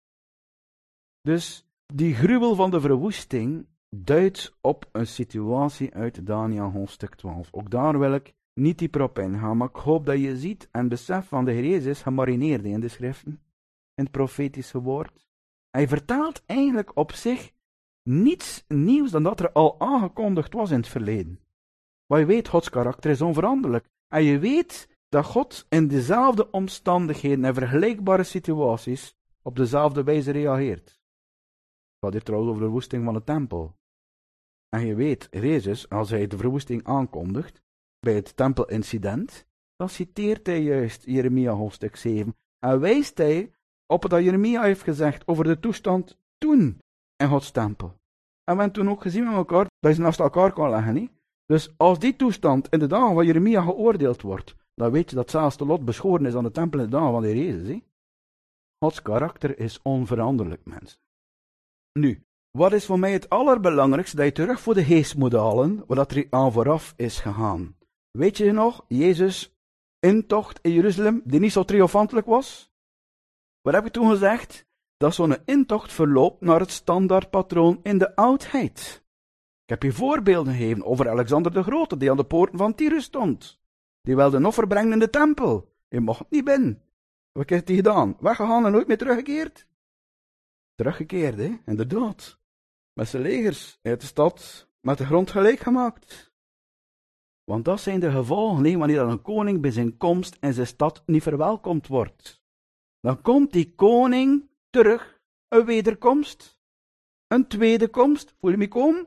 Dus, die gruwel van de verwoesting duidt op een situatie uit Daniel hoofdstuk 12. Ook daar wil ik niet dieper op ingaan, maar ik hoop dat je ziet en beseft van de Heer Jezus gemarineerde in de schriften, in het profetische woord. Hij vertaalt eigenlijk op zich niets nieuws dan dat er al aangekondigd was in het verleden. Maar je weet, Gods karakter is onveranderlijk. En je weet dat God in dezelfde omstandigheden en vergelijkbare situaties op dezelfde wijze reageert. Het gaat hier trouwens over de verwoesting van de tempel. En je weet, Jezus, als hij de verwoesting aankondigt, bij het tempelincident, dan citeert hij juist Jeremia hoofdstuk 7. En wijst hij op wat Jeremia heeft gezegd over de toestand toen in Gods tempel. En we hebben toen ook gezien met elkaar dat je ze naast elkaar kan leggen. Niet? Dus als die toestand in de dagen van Jeremia geoordeeld wordt, dan weet je dat zelfs de lot beschoren is aan de tempel in de dagen van de Heer Jezus. He? Gods karakter is onveranderlijk, mensen. Nu, wat is voor mij het allerbelangrijkste, dat je terug voor de geest moet halen, wat er aan vooraf is gegaan. Weet je nog, Jezus' intocht in Jeruzalem, die niet zo triomfantelijk was? Wat heb ik toen gezegd? Dat zo'n intocht verloopt naar het standaardpatroon in de oudheid. Ik heb je voorbeelden gegeven over Alexander de Grote, die aan de poorten van Tyrus stond. Die wilde een offer brengen in de tempel. Je mocht niet binnen. Wat heeft hij gedaan? Weggegaan en nooit meer teruggekeerd? Teruggekeerd, hè? Inderdaad. Met zijn legers uit de stad met de grond gelijk gemaakt. Want dat zijn de gevolgen, wanneer een koning bij zijn komst in zijn stad niet verwelkomd wordt. Dan komt die koning terug, een wederkomst, een tweede komst, voel je me komen?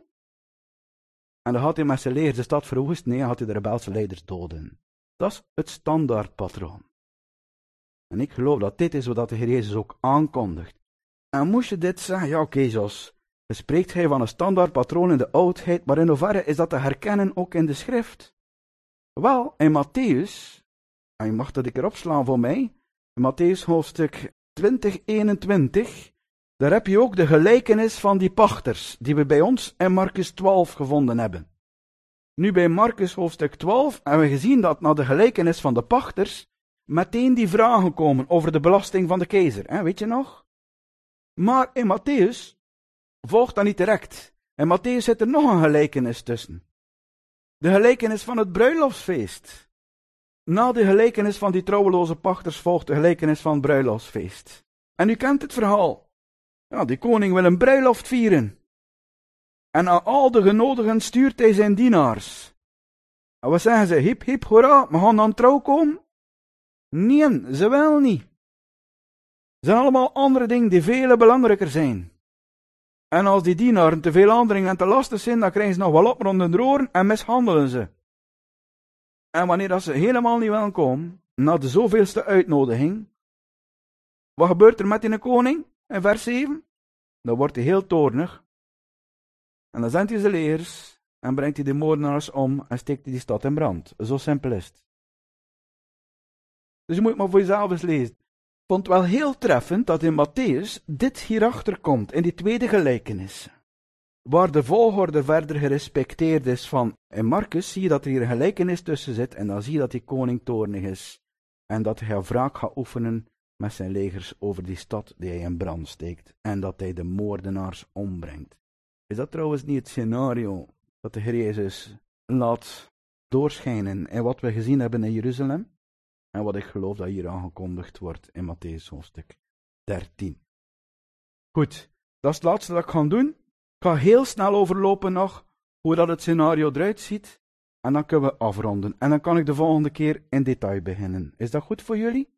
En dan gaat hij met zijn legers de stad verwoesten, nee, dan gaat hij de rebelse leiders doden. Dat is het standaardpatroon. En ik geloof dat dit is wat de Heer Jezus ook aankondigt. En moest je dit zeggen, ja oké, zoals spreekt hij van een standaardpatroon in de oudheid, maar in hoeverre is dat te herkennen ook in de schrift? Wel, in Matthäus, en je mag dat een keer opslaan voor mij, in Matthäus hoofdstuk 20:21, daar heb je ook de gelijkenis van die pachters, die we bij ons in Marcus 12 gevonden hebben. Nu bij Marcus hoofdstuk 12 hebben we gezien dat na de gelijkenis van de pachters meteen die vragen komen over de belasting van de keizer, hè? Weet je nog? Maar in Matthäus volgt dat niet direct. In Matthäus zit er nog een gelijkenis tussen. De gelijkenis van het bruiloftsfeest. Na de gelijkenis van die trouweloze pachters volgt de gelijkenis van het bruiloftsfeest. En u kent het verhaal. Ja, die koning wil een bruiloft vieren. En aan al de genodigden stuurt hij zijn dienaars. En wat zeggen ze? Hip, hip, hoera, we gaan aan trouw komen? Nee, ze wel niet. Er zijn allemaal andere dingen die veel belangrijker zijn. En als die dienaren te veel aandringen en te lastig zijn, dan krijgen ze nog wel op rond de oren en mishandelen ze. En wanneer dat ze helemaal niet welkom, na de zoveelste uitnodiging, wat gebeurt er met die koning in vers 7? Dan wordt hij heel toornig. En dan zendt hij zijn legers en brengt hij de moordenaars om en steekt hij die stad in brand. Zo simpel is het. Dus je moet het maar voor jezelf eens lezen. Ik vond het wel heel treffend dat in Matthäus dit hierachter komt, in die tweede gelijkenis. Waar de volgorde verder gerespecteerd is van. In Marcus zie je dat er hier een gelijkenis tussen zit en dan zie je dat die koning toornig is. En dat hij wraak gaat oefenen met zijn legers over die stad die hij in brand steekt. En dat hij de moordenaars ombrengt. Is dat trouwens niet het scenario dat de Heer Jezus laat doorschijnen in wat we gezien hebben in Jeruzalem? En wat ik geloof dat hier aangekondigd wordt in Matthäus hoofdstuk 13. Goed, dat is het laatste dat ik ga doen. Ik ga heel snel overlopen nog hoe dat het scenario eruit ziet. En dan kunnen we afronden. En dan kan ik de volgende keer in detail beginnen. Is dat goed voor jullie?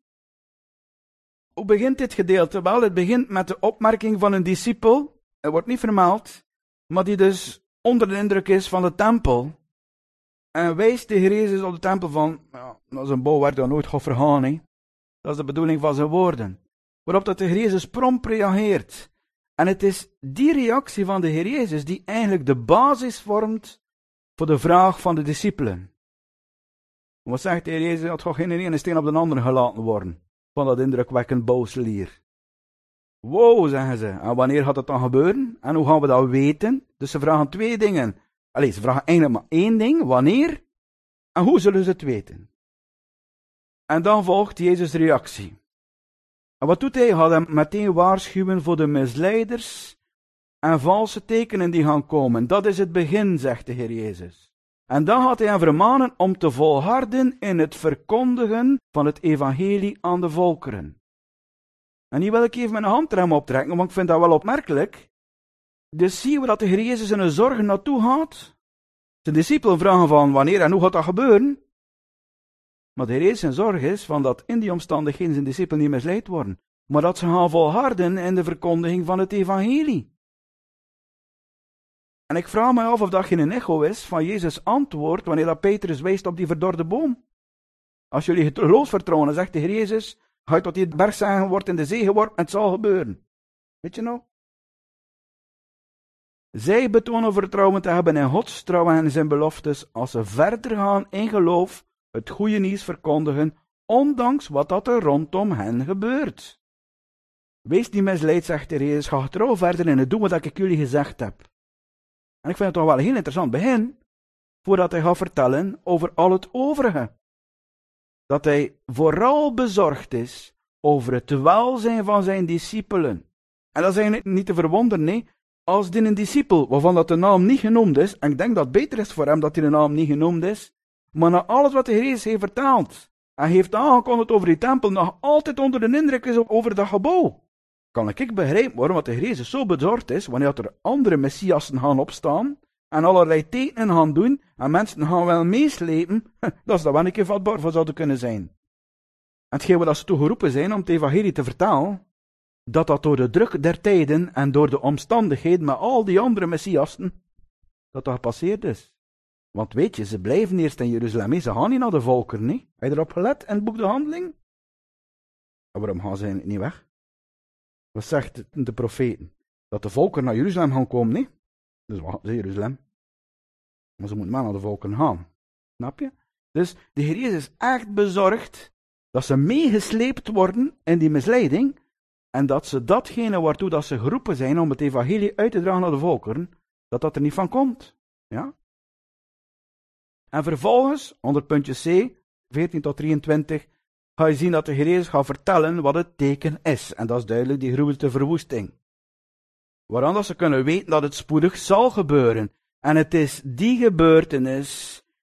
Hoe begint dit gedeelte? Wel, het begint met de opmerking van een discipel. Het wordt niet vermeld. Maar die dus onder de indruk is van de tempel. En wijst de Heer Jezus op de tempel van, ja, dat is een bouwwerk dat nooit gaat vergaan. Hè. Dat is de bedoeling van zijn woorden. Waarop dat de Heer Jezus prompt reageert. En het is die reactie van de Heer Jezus die eigenlijk de basis vormt voor de vraag van de discipelen. Wat zegt de Heer Jezus? Dat gaat geen ene steen op de andere gelaten worden. Van dat indrukwekkend bouwselier. Wow, zeggen ze. En wanneer gaat dat dan gebeuren? En hoe gaan we dat weten? Dus ze vragen twee dingen. Allee, ze vragen eigenlijk maar één ding. Wanneer? En hoe zullen ze het weten? En dan volgt Jezus' reactie. En wat doet hij? Hij gaat hem meteen waarschuwen voor de misleiders en valse tekenen die gaan komen. Dat is het begin, zegt de Heer Jezus. En dan gaat hij hen vermanen om te volharden in het verkondigen van het evangelie aan de volkeren. En hier wil ik even mijn handrem optrekken, want ik vind dat wel opmerkelijk. Dus zien we dat de Heer Jezus in een zorgen naartoe gaat. Zijn discipelen vragen van wanneer en hoe gaat dat gebeuren? Maar de Heer Jezus zijn zorg is van dat in die omstandigheden zijn discipelen niet misleid worden, maar dat ze gaan volharden in de verkondiging van het evangelie. En ik vraag me af of dat geen echo is van Jezus' antwoord wanneer dat Petrus wijst op die verdorde boom. Als jullie het geloofsvertrouwen, dan zegt de Heer Jezus, ga je tot die berg zeggen, wordt in de zee geworpen en het zal gebeuren. Weet je nog? Zij betonen vertrouwen te hebben in Gods trouw en zijn beloftes als ze verder gaan in geloof het goede nieuws verkondigen, ondanks wat dat er rondom hen gebeurt. Wees niet misleid, zegt de Heer Jezus, ga trouw verder in het doen wat ik jullie gezegd heb. En ik vind het toch wel een heel interessant begin, voordat hij gaat vertellen over al het overige. Dat hij vooral bezorgd is over het welzijn van zijn discipelen. En dat is eigenlijk niet te verwonderen, nee. Als die een discipel, waarvan dat de naam niet genoemd is, en ik denk dat het beter is voor hem dat die de naam niet genoemd is, maar na alles wat de Heer Jezus heeft verteld, en heeft aangekondigd over die tempel, nog altijd onder de indruk is over dat gebouw. Kan ik begrijpen waarom dat de Heer Jezus zo bezorgd is, wanneer er andere messiassen gaan opstaan, en allerlei tekenen gaan doen, en mensen gaan wel meeslepen, dat is daar wel een keer vatbaar voor zouden kunnen zijn. En hetgeen dat ze toegeroepen zijn om het evangelie te vertalen, dat door de druk der tijden en door de omstandigheden met al die andere messiassen, dat gepasseerd is. Want weet je, ze blijven eerst in Jeruzalem, ze gaan niet naar de volkeren, niet? Heb je erop gelet in het boek De Handeling? En waarom gaan ze niet weg? Wat zegt de profeten? Dat de volkeren naar Jeruzalem gaan komen, niet? Dus wat is Jeruzalem? Maar ze moeten wel naar de volkeren gaan. Snap je? Dus de Heer Jezus is echt bezorgd dat ze meegesleept worden in die misleiding en dat ze datgene waartoe dat ze geroepen zijn om het evangelie uit te dragen naar de volkeren, dat er niet van komt. Ja? En vervolgens, onder puntje C, 14 tot 23, ga je zien dat de Heer Jezus gaat vertellen wat het teken is. En dat is duidelijk die gruwelijke verwoesting. Waaraan dat ze kunnen weten dat het spoedig zal gebeuren. En het is die gebeurtenis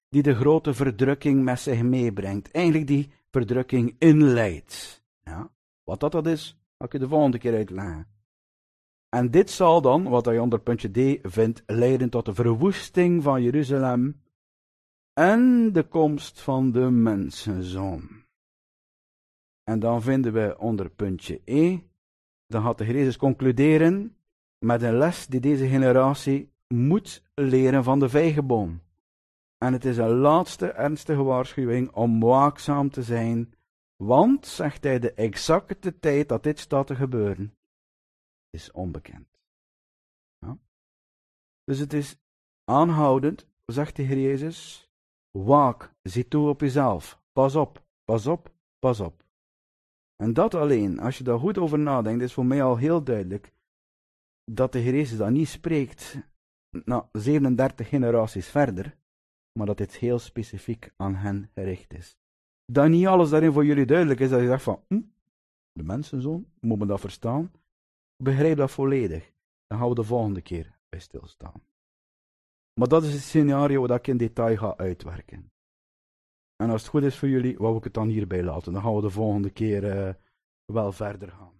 die de grote verdrukking met zich meebrengt. Eigenlijk die verdrukking inleidt. Ja? Wat dat is, ga ik je de volgende keer uitleggen. En dit zal dan, wat je onder puntje D vindt, leiden tot de verwoesting van Jeruzalem en de komst van de mensenzoon. En dan vinden we onder puntje E, dan gaat de Heer Jezus concluderen met een les die deze generatie moet leren van de vijgenboom. En het is een laatste ernstige waarschuwing om waakzaam te zijn, want, zegt hij, de exacte tijd dat dit staat te gebeuren, is onbekend. Ja? Dus het is aanhoudend, zegt de Heer Jezus, waak, zie toe op jezelf, pas op, pas op, pas op. En dat alleen, als je daar goed over nadenkt, is voor mij al heel duidelijk dat de Heer Jezus dat niet spreekt 37 generaties verder, maar dat dit heel specifiek aan hen gericht is. Dat niet alles daarin voor jullie duidelijk is, dat je zegt van, de mensenzoon, moet men dat verstaan? Begrijp dat volledig. Dan gaan we de volgende keer bij stilstaan. Maar dat is het scenario dat ik in detail ga uitwerken. En als het goed is voor jullie, wou ik het dan hierbij laten. Dan gaan we de volgende keer wel verder gaan.